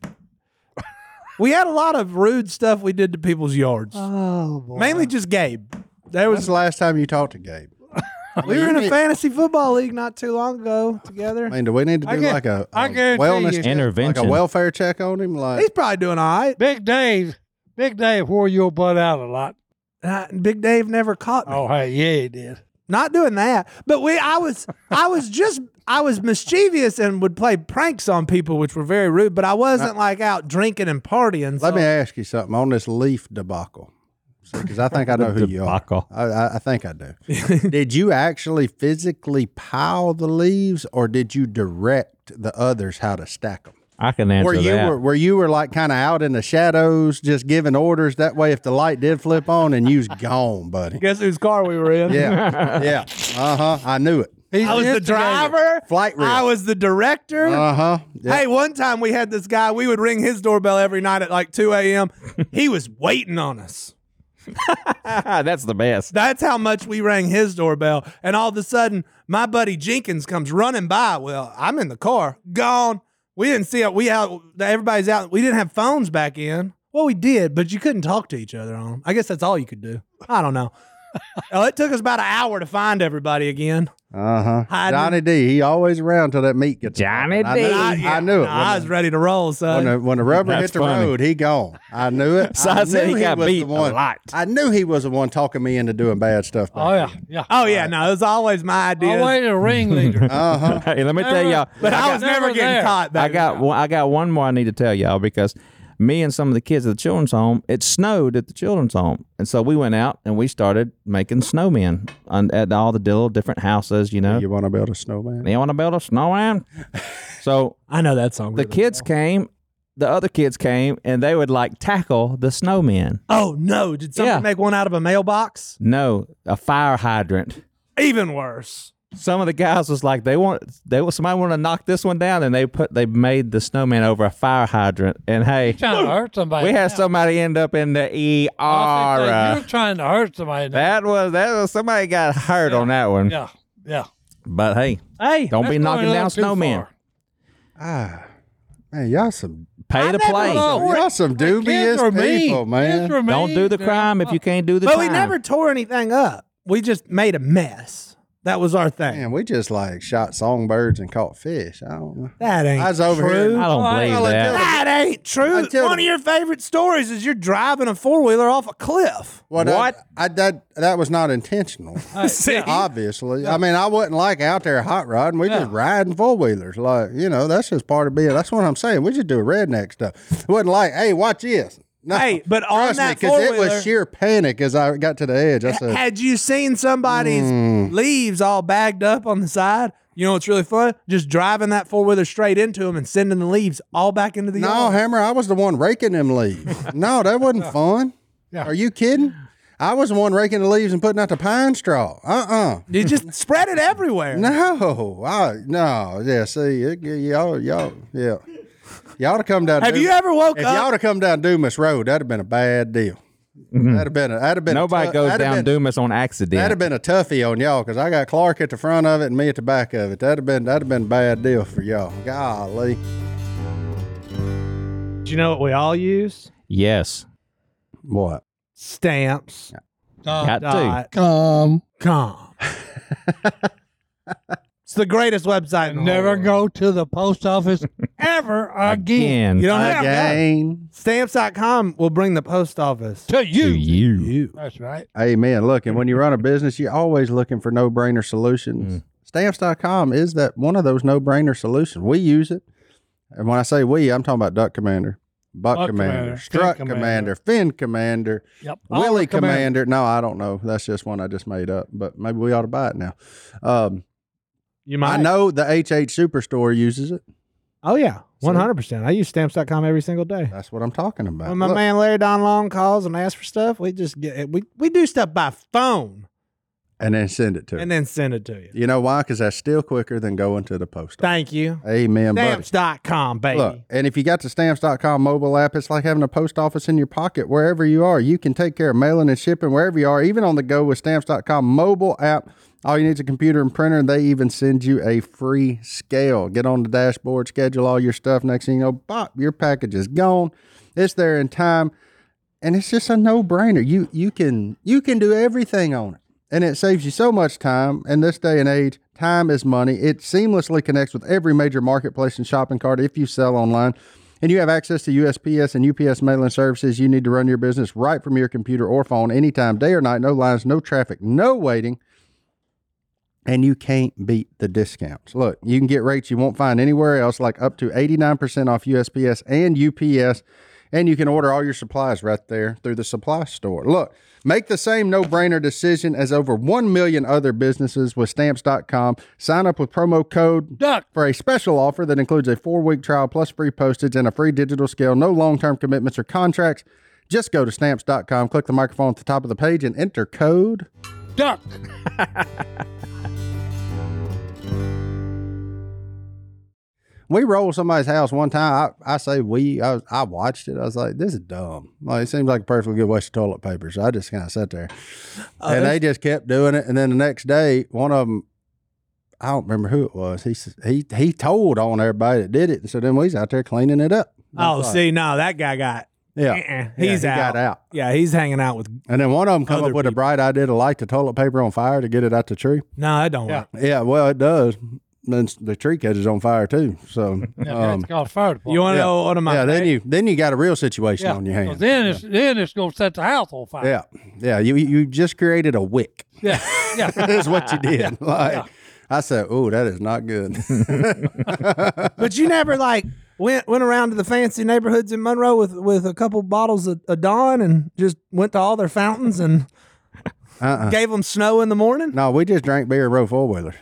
We had a lot of rude stuff we did to people's yards. oh boy! Mainly just Gabe. There When's was. the last time you talked to Gabe? We were in a fantasy football league not too long ago together. I mean, do we need to I do guar- like a, I a guarantee wellness you- check, Intervention. like a welfare check on him? Like, He's probably doing all right. Big Dave, Big Dave wore your butt out a lot. Uh, Big Dave never caught me. Oh hey, yeah, he did. not doing that. But we, I was, I was just, I was mischievous and would play pranks on people, which were very rude. But I wasn't like out drinking and partying. Let so- me ask you something on this leaf debacle, because I think I know who you are. Debacle. I, I, I think I do. Did you actually physically pile the leaves, or did you direct the others how to stack them? I can answer Where you that. were, where you were like kind of out in the shadows, just giving orders. That way, if the light did flip on, and you was gone, buddy. Guess whose car we were in? Yeah, yeah. Uh huh. I knew it. He's I was the instigator. driver. Flight risk. I was the director. Uh huh. Yeah. Hey, one time we had this guy, we would ring his doorbell every night at like two a.m. He was waiting on us. That's the best. That's how much we rang his doorbell. And all of a sudden, my buddy Jenkins comes running by. Well, I'm in the car, gone. We didn't see it. We out. Everybody's out. We didn't have phones back in. Well, we did, but you couldn't talk to each other on them. I guess that's all you could do. I don't know. Oh, it took us about an hour to find everybody again. Uh huh. Hiding. Johnny D. He always around till that meat gets. Johnny I D. knew, I, I knew it. I When was the- ready to roll, son. When the, when the rubber That's hit the funny. road, he gone. I knew it. So I said knew he got was beat the one. a lot. I knew he was the one talking me into doing bad stuff. Oh yeah, yeah. oh, yeah. No, it was always my idea. Always a ringleader. Uh huh. Hey, let me tell Never- y'all. But I, I was got- never never getting there. caught back I got then. one, I got one more I need to tell y'all because me and some of the kids at the children's home, it snowed at the children's home, and so we went out and we started making snowmen on, at all the little different houses. You know, You want to build a snowman? you want to build a snowman? So I know that song. the really kids well. came, the other kids came, and they would like tackle the snowmen. Oh, no. Did somebody Yeah. make one out of a mailbox? No, a fire hydrant. Even worse. Some of the guys was like they want they somebody want to knock this one down, and they put they made the snowman over a fire hydrant. And hey, Trying to hurt somebody. we had now. somebody end up in the E I R. think that uh, You're trying to hurt somebody. now. That was that was somebody got hurt on that one. Yeah, yeah. But hey, Hey. don't That's be going knocking a down little too snowmen. far. Ah, man, y'all some Pay I to never play. know. y'all some dubious Kids are mean. people, man. Kids are Don't mean. do the They're- crime if you can't do the But time. we never tore anything up. We just made a mess. That was our thing. Man, we just like shot songbirds and caught fish. I don't know. That ain't I was over true. here. I don't Oh, believe well, that. until- That ain't true. Until One the- of your favorite stories is you're driving a four wheeler off a cliff. What? What? I, I that that was not intentional. See? Obviously, I mean, I wasn't like out there hot rodding. We just Yeah. riding four wheelers, like you know. That's just part of being. That's what I'm saying. We just do redneck stuff. It wasn't like, hey, watch this. No, Hey, but on trust that me, because it four-wheeler- was sheer panic as I got to the edge. I said, Had you seen somebody's Mm. leaves all bagged up on the side? You know what's really fun? Just driving that four wheeler straight into them and sending the leaves all back into the "No, yard. Hammer, I was the one raking them leaves. No, that wasn't fun. Yeah. Are you kidding? I was the one raking the leaves and putting out the pine straw. Uh uh You just spread it everywhere. No, I, no. Yeah, see, it, y'all, y'all, yeah. Y'all to come down. Have Dumas- you ever woke If up? y'all to come down Dumas Road, that'd have been a bad deal. That'd have been. A, that'd have been. a Nobody tou- goes that'd have down been, Dumas on accident. That'd have been a toughie on y'all because I got Clark at the front of it and me at the back of it. That'd have been. That'd have been a bad deal for y'all. Golly. Do you know what we all use? Yes, What? Stamps. Uh, got to. Dot come. com. It's the greatest website. In the Never whole world. go to the post office ever again. Again, You don't have to. Again. Stamps dot com will bring the post office. To you. to you. That's right. Amen. Look, and when you run a business, you're always looking for no-brainer solutions. Stamps dot com is that one of those no-brainer solutions. We use it. And when I say we, I'm talking about Duck Commander, Buck Buck Commander, Commander, Strut Fin Commander, Commander. Fin Commander, Yep. All Willie the command- Commander. No, I don't know. That's just one I just made up, but maybe we ought to buy it now. Um, You might. I know the H H Superstore uses it. Oh, yeah. one hundred percent. I use stamps dot com every single day. That's what I'm talking about. When my Look, man Larry Don Long calls and asks for stuff, we just get we we do stuff by phone and then send it to and him. then send it to you. You know why? Because that's still quicker than going to the post office. Thank you. Amen, buddy. Stamps dot com, baby. Look, and if you got the stamps dot com mobile app, it's like having a post office in your pocket wherever you are. You can take care of mailing and shipping wherever you are, even on the go with stamps dot com mobile app. All you need is a computer and printer, and they even send you a free scale. Get on the dashboard, schedule all your stuff. Next thing you know, bop, your package is gone. It's there in time, and it's just a no-brainer. You you can you can do everything on it, and it saves you so much time. In this day and age, time is money. It seamlessly connects with every major marketplace and shopping cart if you sell online. And you have access to U S P S and U P S mailing services you need to run your business right from your computer or phone anytime, day or night. No lines, no traffic, no waiting. and you can't beat the discounts. Look, you can get rates you won't find anywhere else, like up to eighty-nine percent off U S P S and U P S, and you can order all your supplies right there through the supply store. Look, make the same no-brainer decision as over one million other businesses with Stamps dot com. Sign up with promo code Duck. for a special offer that includes a four-week trial plus free postage and a free digital scale. No long-term commitments or contracts. Just go to Stamps dot com, click the microphone at the top of the page, and enter code Duck. We rolled somebody's house one time. I, I say we, I, was, I watched it. I was like, this is dumb. Like, it seems like a perfectly good waste of toilet paper. So I just kind of sat there. Oh, and that's- they just kept doing it. And then the next day, one of them, I don't remember who it was. He s- he he told on everybody that did it. And so then we was out there cleaning it up. I Oh, was like, see, no, that guy got. Yeah. Uh-uh. Yeah, He's he out. got out. Yeah, he's hanging out with. And then one of them come Other up with a people. bright idea to light the toilet paper on fire to get it out the tree. No, that don't Yeah. work. Yeah, well, it does. Then the tree catches on fire too. So, Yeah, um, it's called fire department. You want to yeah. know one of my? yeah, then you then you got a real situation yeah. on your So hands. then it's then it's gonna set the house on fire. Yeah, yeah. You you just created a wick. Yeah. Yeah. That's what you did. Like Yeah. I said, oh, that is not good. But you never like went went around to the fancy neighborhoods in Monroe with with a couple bottles of, of Dawn and just went to all their fountains and Uh-uh. gave them snow in the morning. No, we just drank beer and rode four wheelers.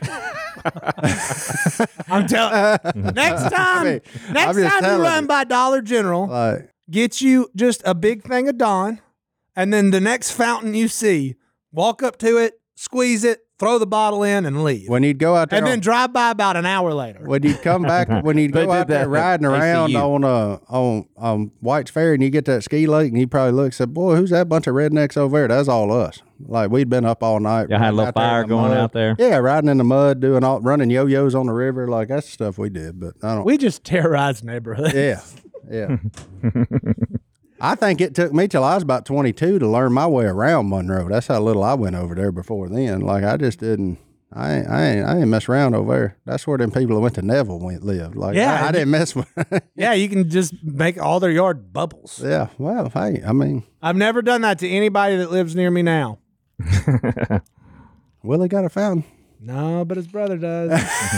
I'm telling. Next time, mean, next I'm just time you telling run you. by Dollar General, Like get you just a big thing of Dawn, and then the next fountain you see, walk up to it, squeeze it, throw the bottle in, and leave. when you'd go out there, And then on- drive by about an hour later. when you'd come back, when you'd They go did out there that riding at around A C U. on uh on um White's Ferry, and you get to that ski lake, and you probably look and said, "Boy, who's that bunch of rednecks over there?" That's all us. Like we'd been up all night. Y'all had a riding little out there in fire the going mud. out there? Yeah, riding in the mud, doing all running yo-yos on the river. Like that's the stuff we did. But I don't. We just terrorized neighborhoods. Yeah, yeah. I think it took me till I was about twenty-two to learn my way around Monroe. That's how little I went over there before then. Like I just didn't. I ain't, I ain't, I ain't mess around over there. That's where them people that went to Neville went lived. Like Yeah, I, I didn't mess with. Yeah, you can just make all their yard bubbles. Yeah, well, hey, I mean, I've never done that to anybody that lives near me now. Willie got a fountain. No, but his brother does.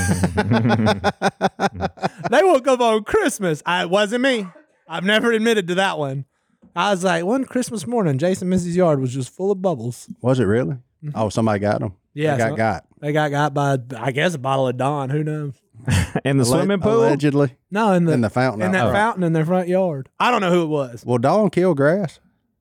They woke up on Christmas. I, it wasn't me. I've never admitted to that one. I was like, one Christmas morning, Jason Missy's yard was just full of bubbles. Was it really? Oh, somebody got them. Yeah, they got so- got. They got got by, I guess, a bottle of Dawn. Who knows? In the Alle- swimming pool? allegedly. No, in the In the fountain. in that Oh. fountain in their front yard. I don't know who it was. Well, Dawn killed grass.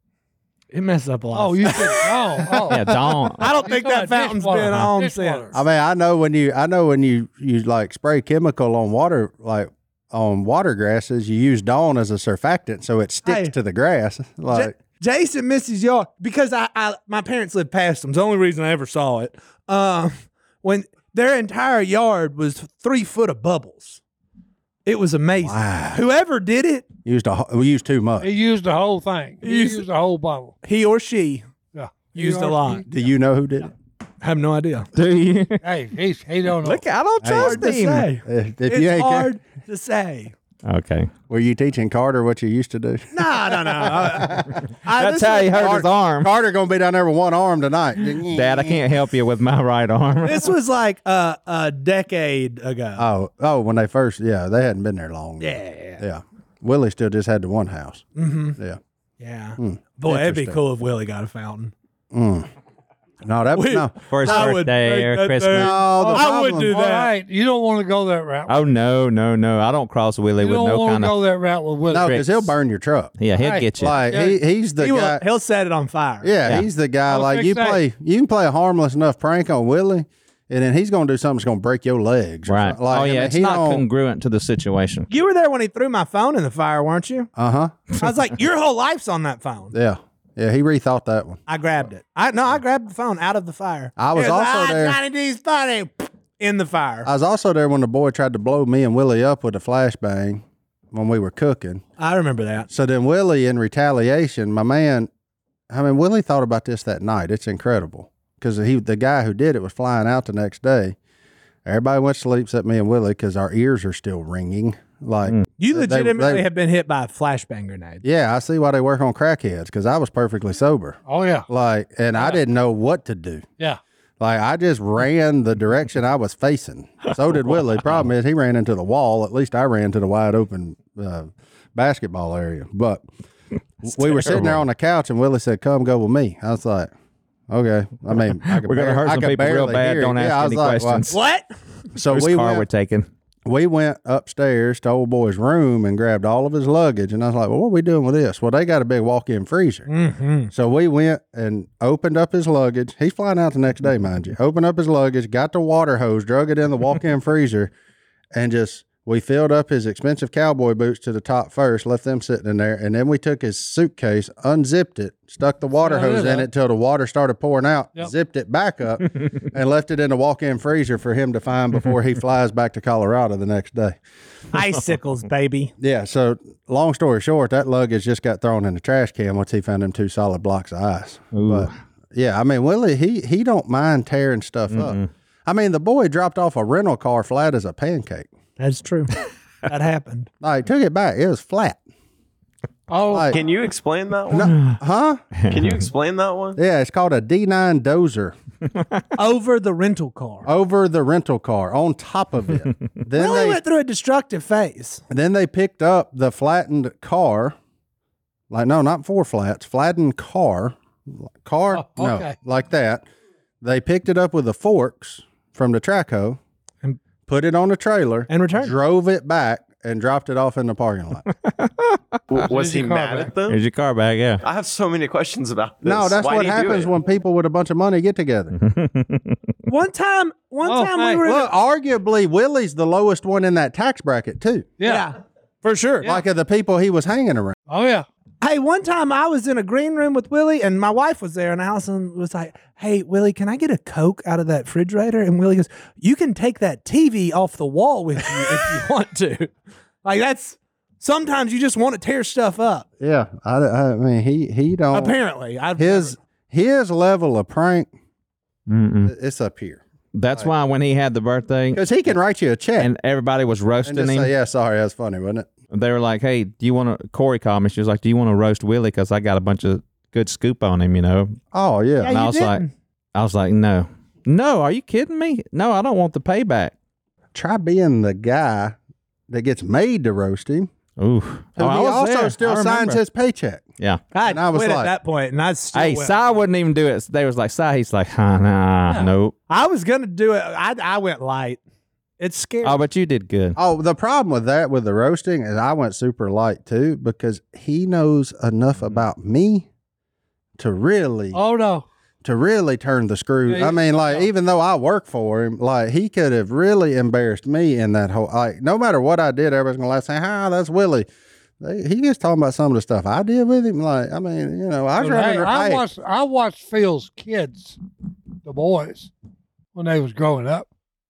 It messed up a lot. Oh, you said oh, oh. Yeah, Dawn. I don't think You that got a fountain's dishwater. been on Dishwater. since. I mean, I know when you, I know when you, you like spray chemical on water, like on water grasses, you use Dawn as a surfactant, so it sticks Hey. to the grass. Like, J- Jason Missy's yard, because I, I my parents lived past them. It's the only reason I ever saw it. Um, when their entire yard was three foot of bubbles. It was amazing. Wow. Whoever did it, used a, we used too much. He used the whole thing. He He used- used the whole bottle. he or she, Yeah. used He a or lot. she- Do you know who did it? I have no idea. Do you? Hey, he's he don't know. Look, I don't Hey, trust Hard to him. say. If, if It's you ain't care- hard to say. Okay. were you teaching Carter what you used to do? No, no, no. I- I- That's this how was- he hurt his arm. Carter gonna be down there with one arm tonight. Dad, I can't help you with my right arm. This was like a, a decade ago. Oh, oh, when they first, yeah, they hadn't been there long. yeah. yeah. Willie still just had the one house. Mm-hmm. Yeah. Yeah. Hmm. Boy, it'd be Interesting. cool if Willie got a fountain. Mm. No, that We- no. For his I would birthday make or that Christmas. thing- No, the I would problem- do All that. right, you don't want to go that route. Oh, no, no, no. I don't cross Willie you with don't no want kind to of. go that route with Willie. No, because he'll tricks. burn your truck. Yeah, he'll Hey, get you. Like Yeah. he, he's the He will, guy. he'll set it on fire. Yeah, Yeah. he's the guy. I'll like fix you that. play, you can play a harmless enough prank on Willie, and then he's gonna do something that's gonna break your legs. or Right. something. Like, oh, I yeah. mean, It's he not don't- congruent to the situation. You were there when he threw my phone in the fire, weren't you? Uh huh. I was like, your whole life's on that phone. Yeah, yeah. He rethought that one. I grabbed it. I no, I grabbed the phone out of the fire. I was He also ah, there- Johnny D's funny in the fire. I was also there when the boy tried to blow me and Willie up with a flashbang when we were cooking. I remember that. So then Willie, in retaliation, my man, I mean, Willie thought about this that night. It's incredible because he, the guy who did it, was flying out the next day. Everybody went to sleep except me and Willie because our ears are still ringing. Like, You They- legitimately they- have been hit by a flashbang grenade. yeah, I see why they work on crackheads because I was perfectly sober. Oh yeah, Like, and I didn't know what to do. yeah. Like I just ran the direction I was facing. So did Willie. Problem is he ran into the wall. At least I ran to the wide open uh, basketball area. But we were sitting there on the couch, and Willie said, "Come go with me." I was like, "Okay." I mean, I could We're gonna bar- hurt I some could people real barely bad. hear Don't it. ask Yeah, I any was like, well, questions. What? So Whose we car went, we're taking? we went upstairs to old boy's room and grabbed all of his luggage. And I was like, well, what are we doing with this? Well, they got a big walk-in freezer. Mm-hmm. So we went and opened up his luggage. He's flying out the next day, mind you. Opened up his luggage, got the water hose, drug it in the walk-in freezer, and just we filled up his expensive cowboy boots to the top first, left them sitting in there, and then we took his suitcase, unzipped it, stuck the water Filled hose it in up. it till the water started pouring out, Yep. zipped it back up, and left it in the walk-in freezer for him to find before he flies back to Colorado the next day. Icicles, baby. Yeah, so long story short, that luggage just got thrown in the trash can once he found them two solid blocks of ice. Ooh. But yeah, I mean, Willie, he he don't mind tearing stuff Mm-mm. up. I mean, the boy dropped off a rental car flat as a pancake. That's true. That happened. Like, took it back, it was flat. Oh, Like, Can you explain that one? no, huh? Can you explain that one? Yeah, it's called a D nine Dozer Over the rental car. over the rental car on top of it. Then Really they went through a destructive phase. then they picked up the flattened car. Like, no, not four flats, flattened car. Car, Oh, okay. no, like that. They picked it up with the forks from the track hoe, And- put it on a trailer, And returned. drove it back, and dropped it off in the parking lot. W- Was Here's he your car mad back. at them? Here's your car back, yeah. I have so many questions about this. No, that's Why what do you do happens it? when people with a bunch of money get together. One time, one Oh, time hey, we were in Look, arguably, Willie's the lowest one in that tax bracket, too. yeah. yeah, for sure. Like of the people he was hanging around. Oh, yeah. Hey, one time I was in a green room with Willie, and my wife was there, and Allison was like, "Hey, Willie, can I get a Coke out of that refrigerator?" And Willie goes, "You can take that T V off the wall with you if you want to." Like that's sometimes you just want to tear stuff up. Yeah, I, I mean, he he don't. Apparently, I've His his level of prank, Mm-mm. it's up here. That's why when he had the birthday Because he can write you a check and, and everybody was roasting just him, say, yeah, sorry, that's funny, wasn't it? they were like, "Hey, do you want to?" Corey called me. She was like, "Do you want to roast Willie? Because I got a bunch of good scoop on him, you know." Oh, yeah. Yeah, and I you was like, didn't. I was like, "No, no, are you kidding me? No, I don't want the payback." Try being the guy that gets made to roast him. Ooh, Who oh, I he was also there. I still signs remember. his paycheck. Yeah. I and I was quit like- at that point, and I still Hey, went. Si wouldn't even do it. They was like, Si, he's like, huh, nah, nope. I was gonna do it. I I went light. It's scary. Oh, but you did good. Oh, the problem with that, with the roasting, is I went super light too, because he knows enough about me to really Oh, no. to really turn the screw. Yeah, I mean, like, yeah. even though I work for him, like, he could have really embarrassed me in that whole, like, no matter what I did, everybody's going to laugh, say, ah, that's Willie. They, he just talking about some of the stuff I did with him. Like, I mean, you know, I was But, running. hey, I hey, watched I watched Phil's kids, the boys, when they was growing up.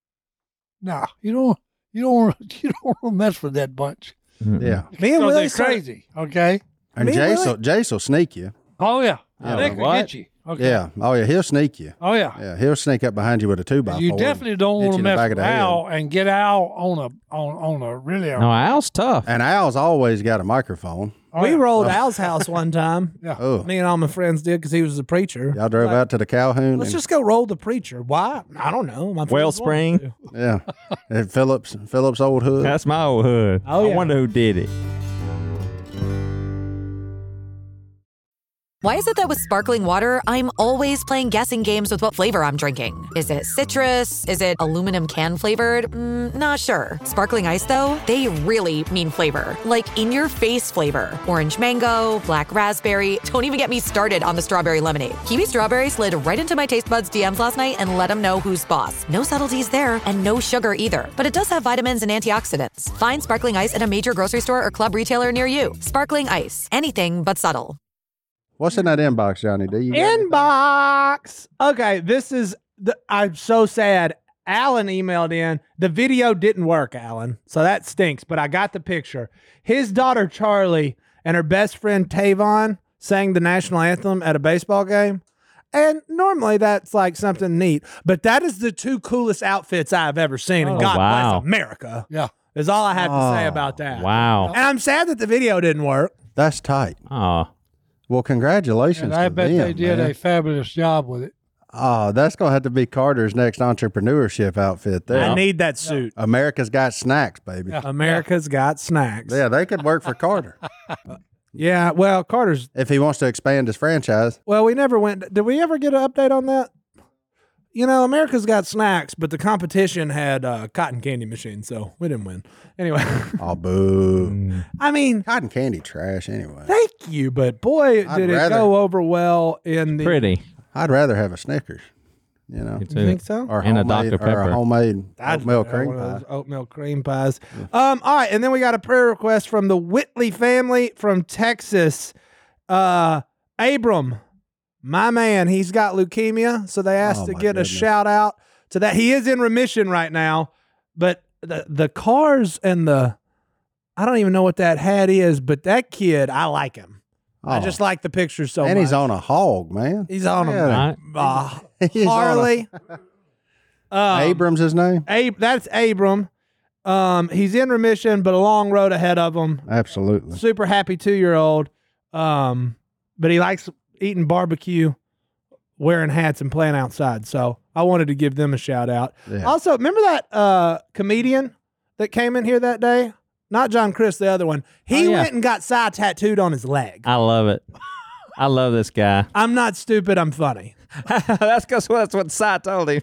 Nah, you don't you don't you don't want to mess with that bunch. Mm-mm. yeah. Me and So Willie they're started- crazy. Okay. And Me and Jace, Willie- will, Jace will sneak you. Oh yeah. Oh, They can what? get you. Okay. Yeah. Oh, yeah. He'll sneak you. Oh yeah. Yeah. He'll sneak up behind you with a two by four. You and definitely don't hit want you to in the mess back of with the head. Al and get Al on a on on a really. No, Al's tough. And Al's always got a microphone. Oh, we yeah. rolled Al's house one time. Yeah. Oh, Me and all my friends did because he was the preacher. y'all drove out to the Calhoun. Let's and- just go roll the preacher. Why? I don't know. My friends Wellspring. wanted to. yeah. And Phillips, Phillips' old hood. That's my old hood. Oh, yeah. I wonder who did it. Why is it that with sparkling water, I'm always playing guessing games with what flavor I'm drinking? Is it citrus? Is it aluminum can flavored? Mm, not sure. Sparkling ice, though, they really mean flavor. Like in your face flavor. Orange mango, black raspberry. Don't even get me started on the strawberry lemonade. Kiwi strawberry slid right into my taste buds D Ms last night and let them know who's boss. No subtleties there and no sugar either. But it does have vitamins and antioxidants. Find sparkling ice at a major grocery store or club retailer near you. Sparkling ice. Anything but subtle. What's in that inbox, Johnny? Do you got anything? Inbox. Okay, this is the. I'm so sad. Alan emailed in. The video didn't work, Alan. So that stinks. But I got the picture. His daughter Charlie and her best friend Tavon sang the national anthem at a baseball game. And normally that's like something neat. But that is the two coolest outfits I've ever seen. And Oh, God wow. bless America. Yeah. Is all I have to say Oh, about that. Wow. And I'm sad that the video didn't work. That's tight. Oh, Well, congratulations. And I to bet them, they did man. a fabulous job with it. Oh, that's gonna have to be Carter's next entrepreneurship outfit. There, I need that suit. America's Got Snacks, baby. Yeah, America's Got Snacks. they could work for Carter Yeah, well, Carter's. if he wants to expand his franchise. Well, we never went. Did we ever get an update on that? You know, America's Got Snacks, but the competition had uh, cotton candy machines, so we didn't win. Anyway, Oh, boo! I mean, Cotton candy trash anyway. thank you, but boy, I'd did it rather- go over well in the. Pretty. I'd rather have a Snickers, you know, You You too. think so? or And a homemade, Doctor or Pepper. a homemade I'd oatmeal have cream one of pie. those Oatmeal cream pies. Um, all right, and then we got a prayer request from the Whitley family from Texas. Uh, Abram, my man, he's got leukemia, so they asked Oh, to my get goodness. a shout out to that. He is in remission right now, but the the cars and the I don't even know what that hat is, but that kid, I like him. I Oh. just like the picture so and much. he's on a hog, man. He's on him. Yeah. Uh, He's on a- Harley. Um, Abram's his name. Ab- that's Abram. Um, he's in remission, but a long road ahead of him. Absolutely. Super happy two year old. Um, but he likes eating barbecue, wearing hats, and playing outside. So I wanted to give them a shout out. Yeah. Also, remember that uh, comedian that came in here that day? Not John Chris, the other one. He Oh, yeah. went and got Psy tattooed on his leg. I love it. I love this guy. I'm not stupid. I'm funny. that's because that's what Si told him.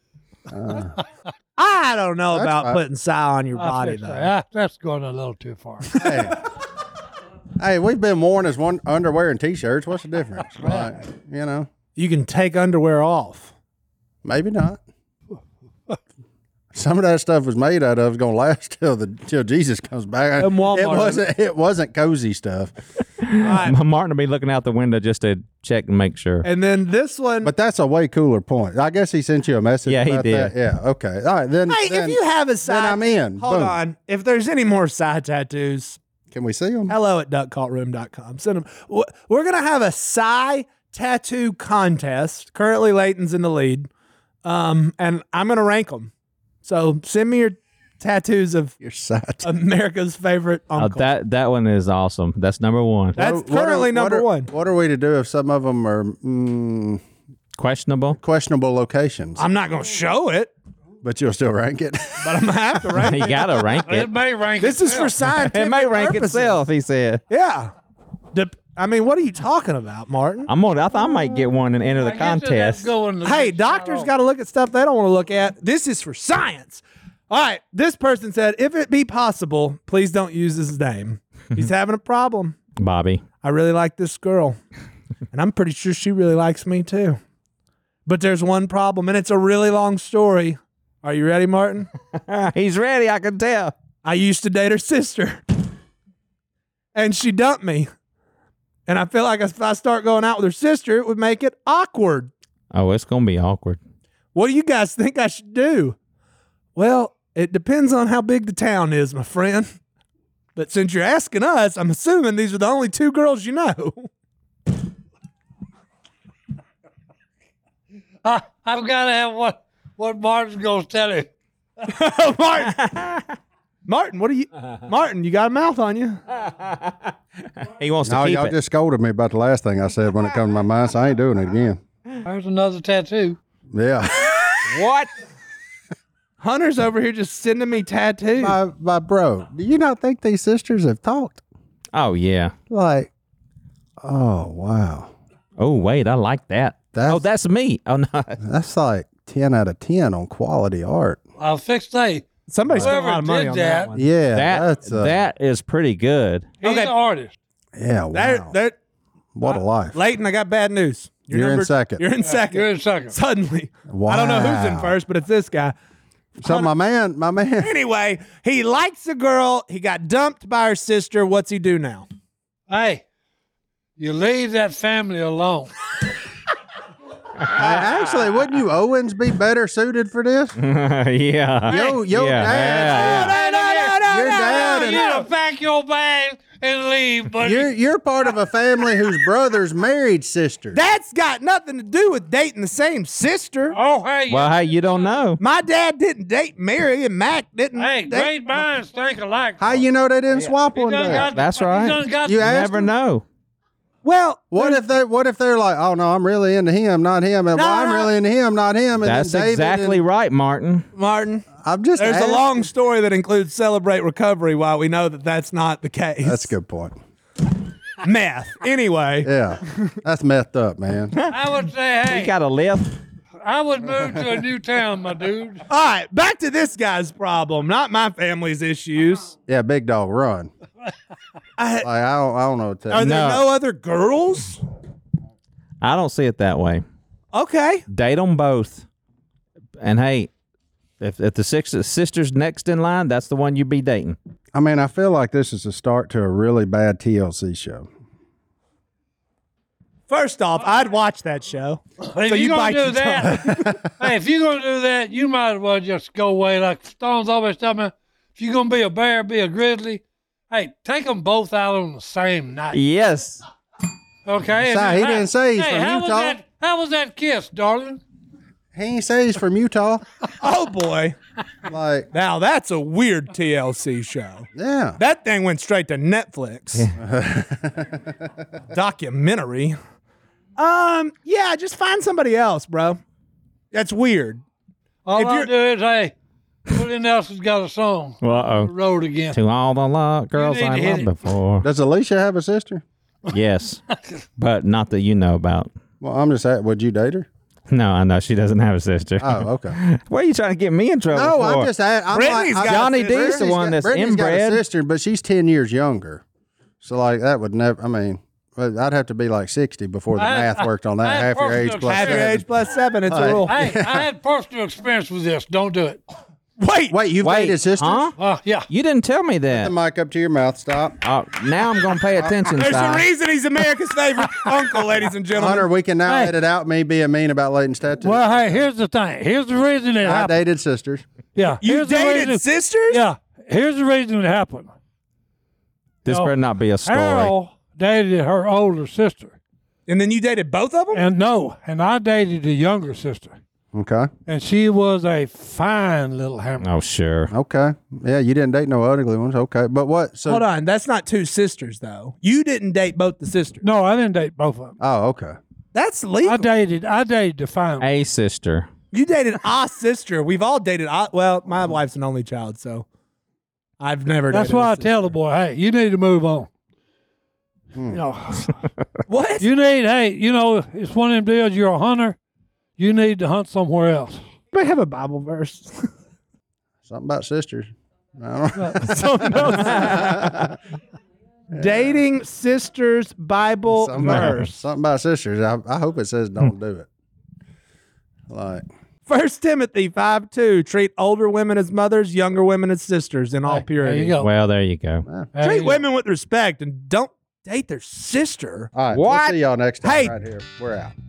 I don't know That's about fine. putting Psy on your I body, think so. though. Yeah, that's going a little too far. hey, hey, we've been worn as one underwear and t-shirts. What's the difference? Like, you know, You can take underwear off. maybe not. Some of that stuff was made out of is gonna last till the till Jesus comes back. And Walmart. It wasn't. It wasn't cozy stuff. Right. Martin will be looking out the window just to check and make sure. And then this one. But that's a way cooler point. I guess he sent you a message. Yeah, he about did. that. Yeah. Okay. All right. Then. Hey, then, if you have a side, then I'm in. Hold Boom. on. If there's any more side tattoos, Can we see them? hello at duck cult room dot com. Send them. We're going to have a Psy tattoo contest. Currently, Leighton's in the lead. Um, and I'm going to rank them. So send me your tattoos of Your side. America's favorite Oh, uncle. that that one is awesome. That's number one. That's What- what are- currently what number are- one. What are we to do if some of them are mm, Questionable. questionable locations? I'm not going to show it, but you'll still rank it. but I'm going to have to rank you it. gotta rank It it. may rank This is for itself. scientific It may rank purposes. itself. He said. Yeah. The, I mean, what are you talking about, Martin? I'm gonna. I thought I might get one and enter the I guess it has to contest. go in the Hey, next doctors shout got to look at stuff they don't want to look at. This is for science. All right. This person said, if it be possible, please don't use his name. He's having a problem. Bobby. I really like this girl, and I'm pretty sure she really likes me too. But there's one problem, and it's a really long story. Are you ready, Martin? He's ready. I can tell. I used to date her sister, and she dumped me. And I feel like if I start going out with her sister, it would make it awkward. Oh, it's gonna be awkward. What do you guys think I should do? Well, it depends on how big the town is, my friend. But since you're asking us, I'm assuming these are the only two girls you know. I, I've got to have what what Martin's going to tell him. Martin. Martin, what are you? Martin, you got a mouth on you. He wants to No, keep y'all it. just scolded me about the last thing I said when it comes to my mind, so I ain't doing it again. There's another tattoo. Yeah. What? Hunter's over here just sending me tattoos. my, my bro, do you not think these sisters have talked? Oh yeah. Like, oh, wow. Oh wait, I like that. That's, oh, that's me. Oh no. that's like ten out of ten on quality art. I'll fix that. Somebody spent a Whoever lot of money did on that, that- one. Yeah. that that's uh, that is pretty good. He's Okay. an artist. Yeah, wow. There, there, what a life. Leighton, I got bad news. You're in second. You're in second. You're in second. Suddenly. I don't know who's in Wow. first, but it's this guy. So my man, my man, Anyway, he likes a girl. He got dumped by her sister. What's he do now? Hey, you leave that family alone. actually, wouldn't you Owens be better suited for this? yeah. Yo, yo, yeah. dad, yeah, yeah. no, no, no, your dad, You and gotta pack your bag and leave, buddy. you're you're part of a family whose brothers married sisters. That's got nothing to do with dating the same sister. oh, hey, Well, hey, you don't know. My dad didn't date Mary, and Mac didn't. hey, date- great minds think alike. How you know they didn't swap He one done day? got- That's he right. done got- You You asked never him? know. Well, What if they? What if they're like, oh no, I'm really into him, not him, and No, well, I'm no. really into him, not him. And That's then David exactly and, right, Martin. Martin, I'm just. there's a asking. long story that includes celebrate recovery while we know that that's not the case. That's a good point. Meth. Anyway. Yeah, that's messed up, man. I would say, hey, You got a lift? I would move to a new town, my dude. All right, back to this guy's problem, not my family's issues. Yeah, big dog, run. I, Like I don't, I don't know what to tell are you. there No. no other girls? I don't see it that way. Okay. Date them both. And hey, if, if the six sister's next in line, that's the one you be dating. I mean, I feel like this is a start to a really bad T L C show. First off, I'd watch that show. If So you're you gonna bite do your that, hey, if you're gonna do that, you might as well just go away. Like Stone's always telling me, if you're gonna be a bear, be a grizzly. Hey, take them both out on the same night. Yes. Okay. Si, And he then didn't say he's hey, from how Utah. Was that, how was that kiss, darling? He ain't say he's from Utah. Oh boy. Like, Now that's a weird T L C show. yeah. That thing went straight to Netflix. Documentary. Um, yeah, just find somebody else, bro. That's weird. All If I you're- do is, hey, Willie Nelson's got a song. Uh-oh. Road again. To all the lo- girls need I to hit loved it. before. Does Alicia have a sister? Yes. But not that you know about. Well, I'm just asking, would you date her? No, I know she doesn't have a sister. Oh, okay. What are you trying to get me in trouble No, for? I'm just asking. I'm Brittany's like, got I- Johnny a sister. D's the one that's Brittany's got a inbred. sister, but she's ten years younger. So, like, that would never, I mean, well, I'd have to be like sixty before the I- math I- worked on I that. had Half your personal age plus Half your seven. age plus seven. It's a Hey. rule. Hey, I had personal experience with this. Don't do it. Wait. Wait, you've Wait, dated sisters? huh? Uh, yeah. You didn't tell me Put the that. mic up to your mouth. Stop. Oh, now I'm going to pay attention, There's a Si. reason he's America's favorite uncle, ladies and gentlemen. Hunter, we can now Hey. edit out me being mean about Leighton's tattoo. Well, hey, here's the thing. Here's the reason it I happened. dated sisters. Yeah. You here's the dated reason- sisters? Yeah. Here's the reason it happened. This No. better not be a story. Carol dated her older sister. And then you dated both of them? And no, and I dated the younger sister. Okay. And she was a fine little hammer. Oh, sure. Okay. Yeah, you didn't date no ugly ones. Okay. But what? So, Hold on. That's not two sisters, though. You didn't date both the sisters. No, I didn't date both of them. Oh, okay. That's legal. I dated I dated the fine one. A sister. You dated a sister. We've all dated. A, well, my wife's an only child, so I've never. That's dated why a I tell the boy, hey, you need to move on. Hmm. You know, sister. What? you need, hey, you know, it's one of them deals. You're a hunter. You need to hunt somewhere else. I have a Bible verse. Something about sisters. I don't know. Something else. Dating sisters Bible Something about, verse. something about sisters. I, I hope it says don't do it. Like, First Timothy five two. Treat older women as mothers, younger women as sisters in all Hey, purity. There you go. Well, there you go. There Treat you go. women with respect and don't date their sister. all right. What? We'll see y'all next time Hey. right here. We're out.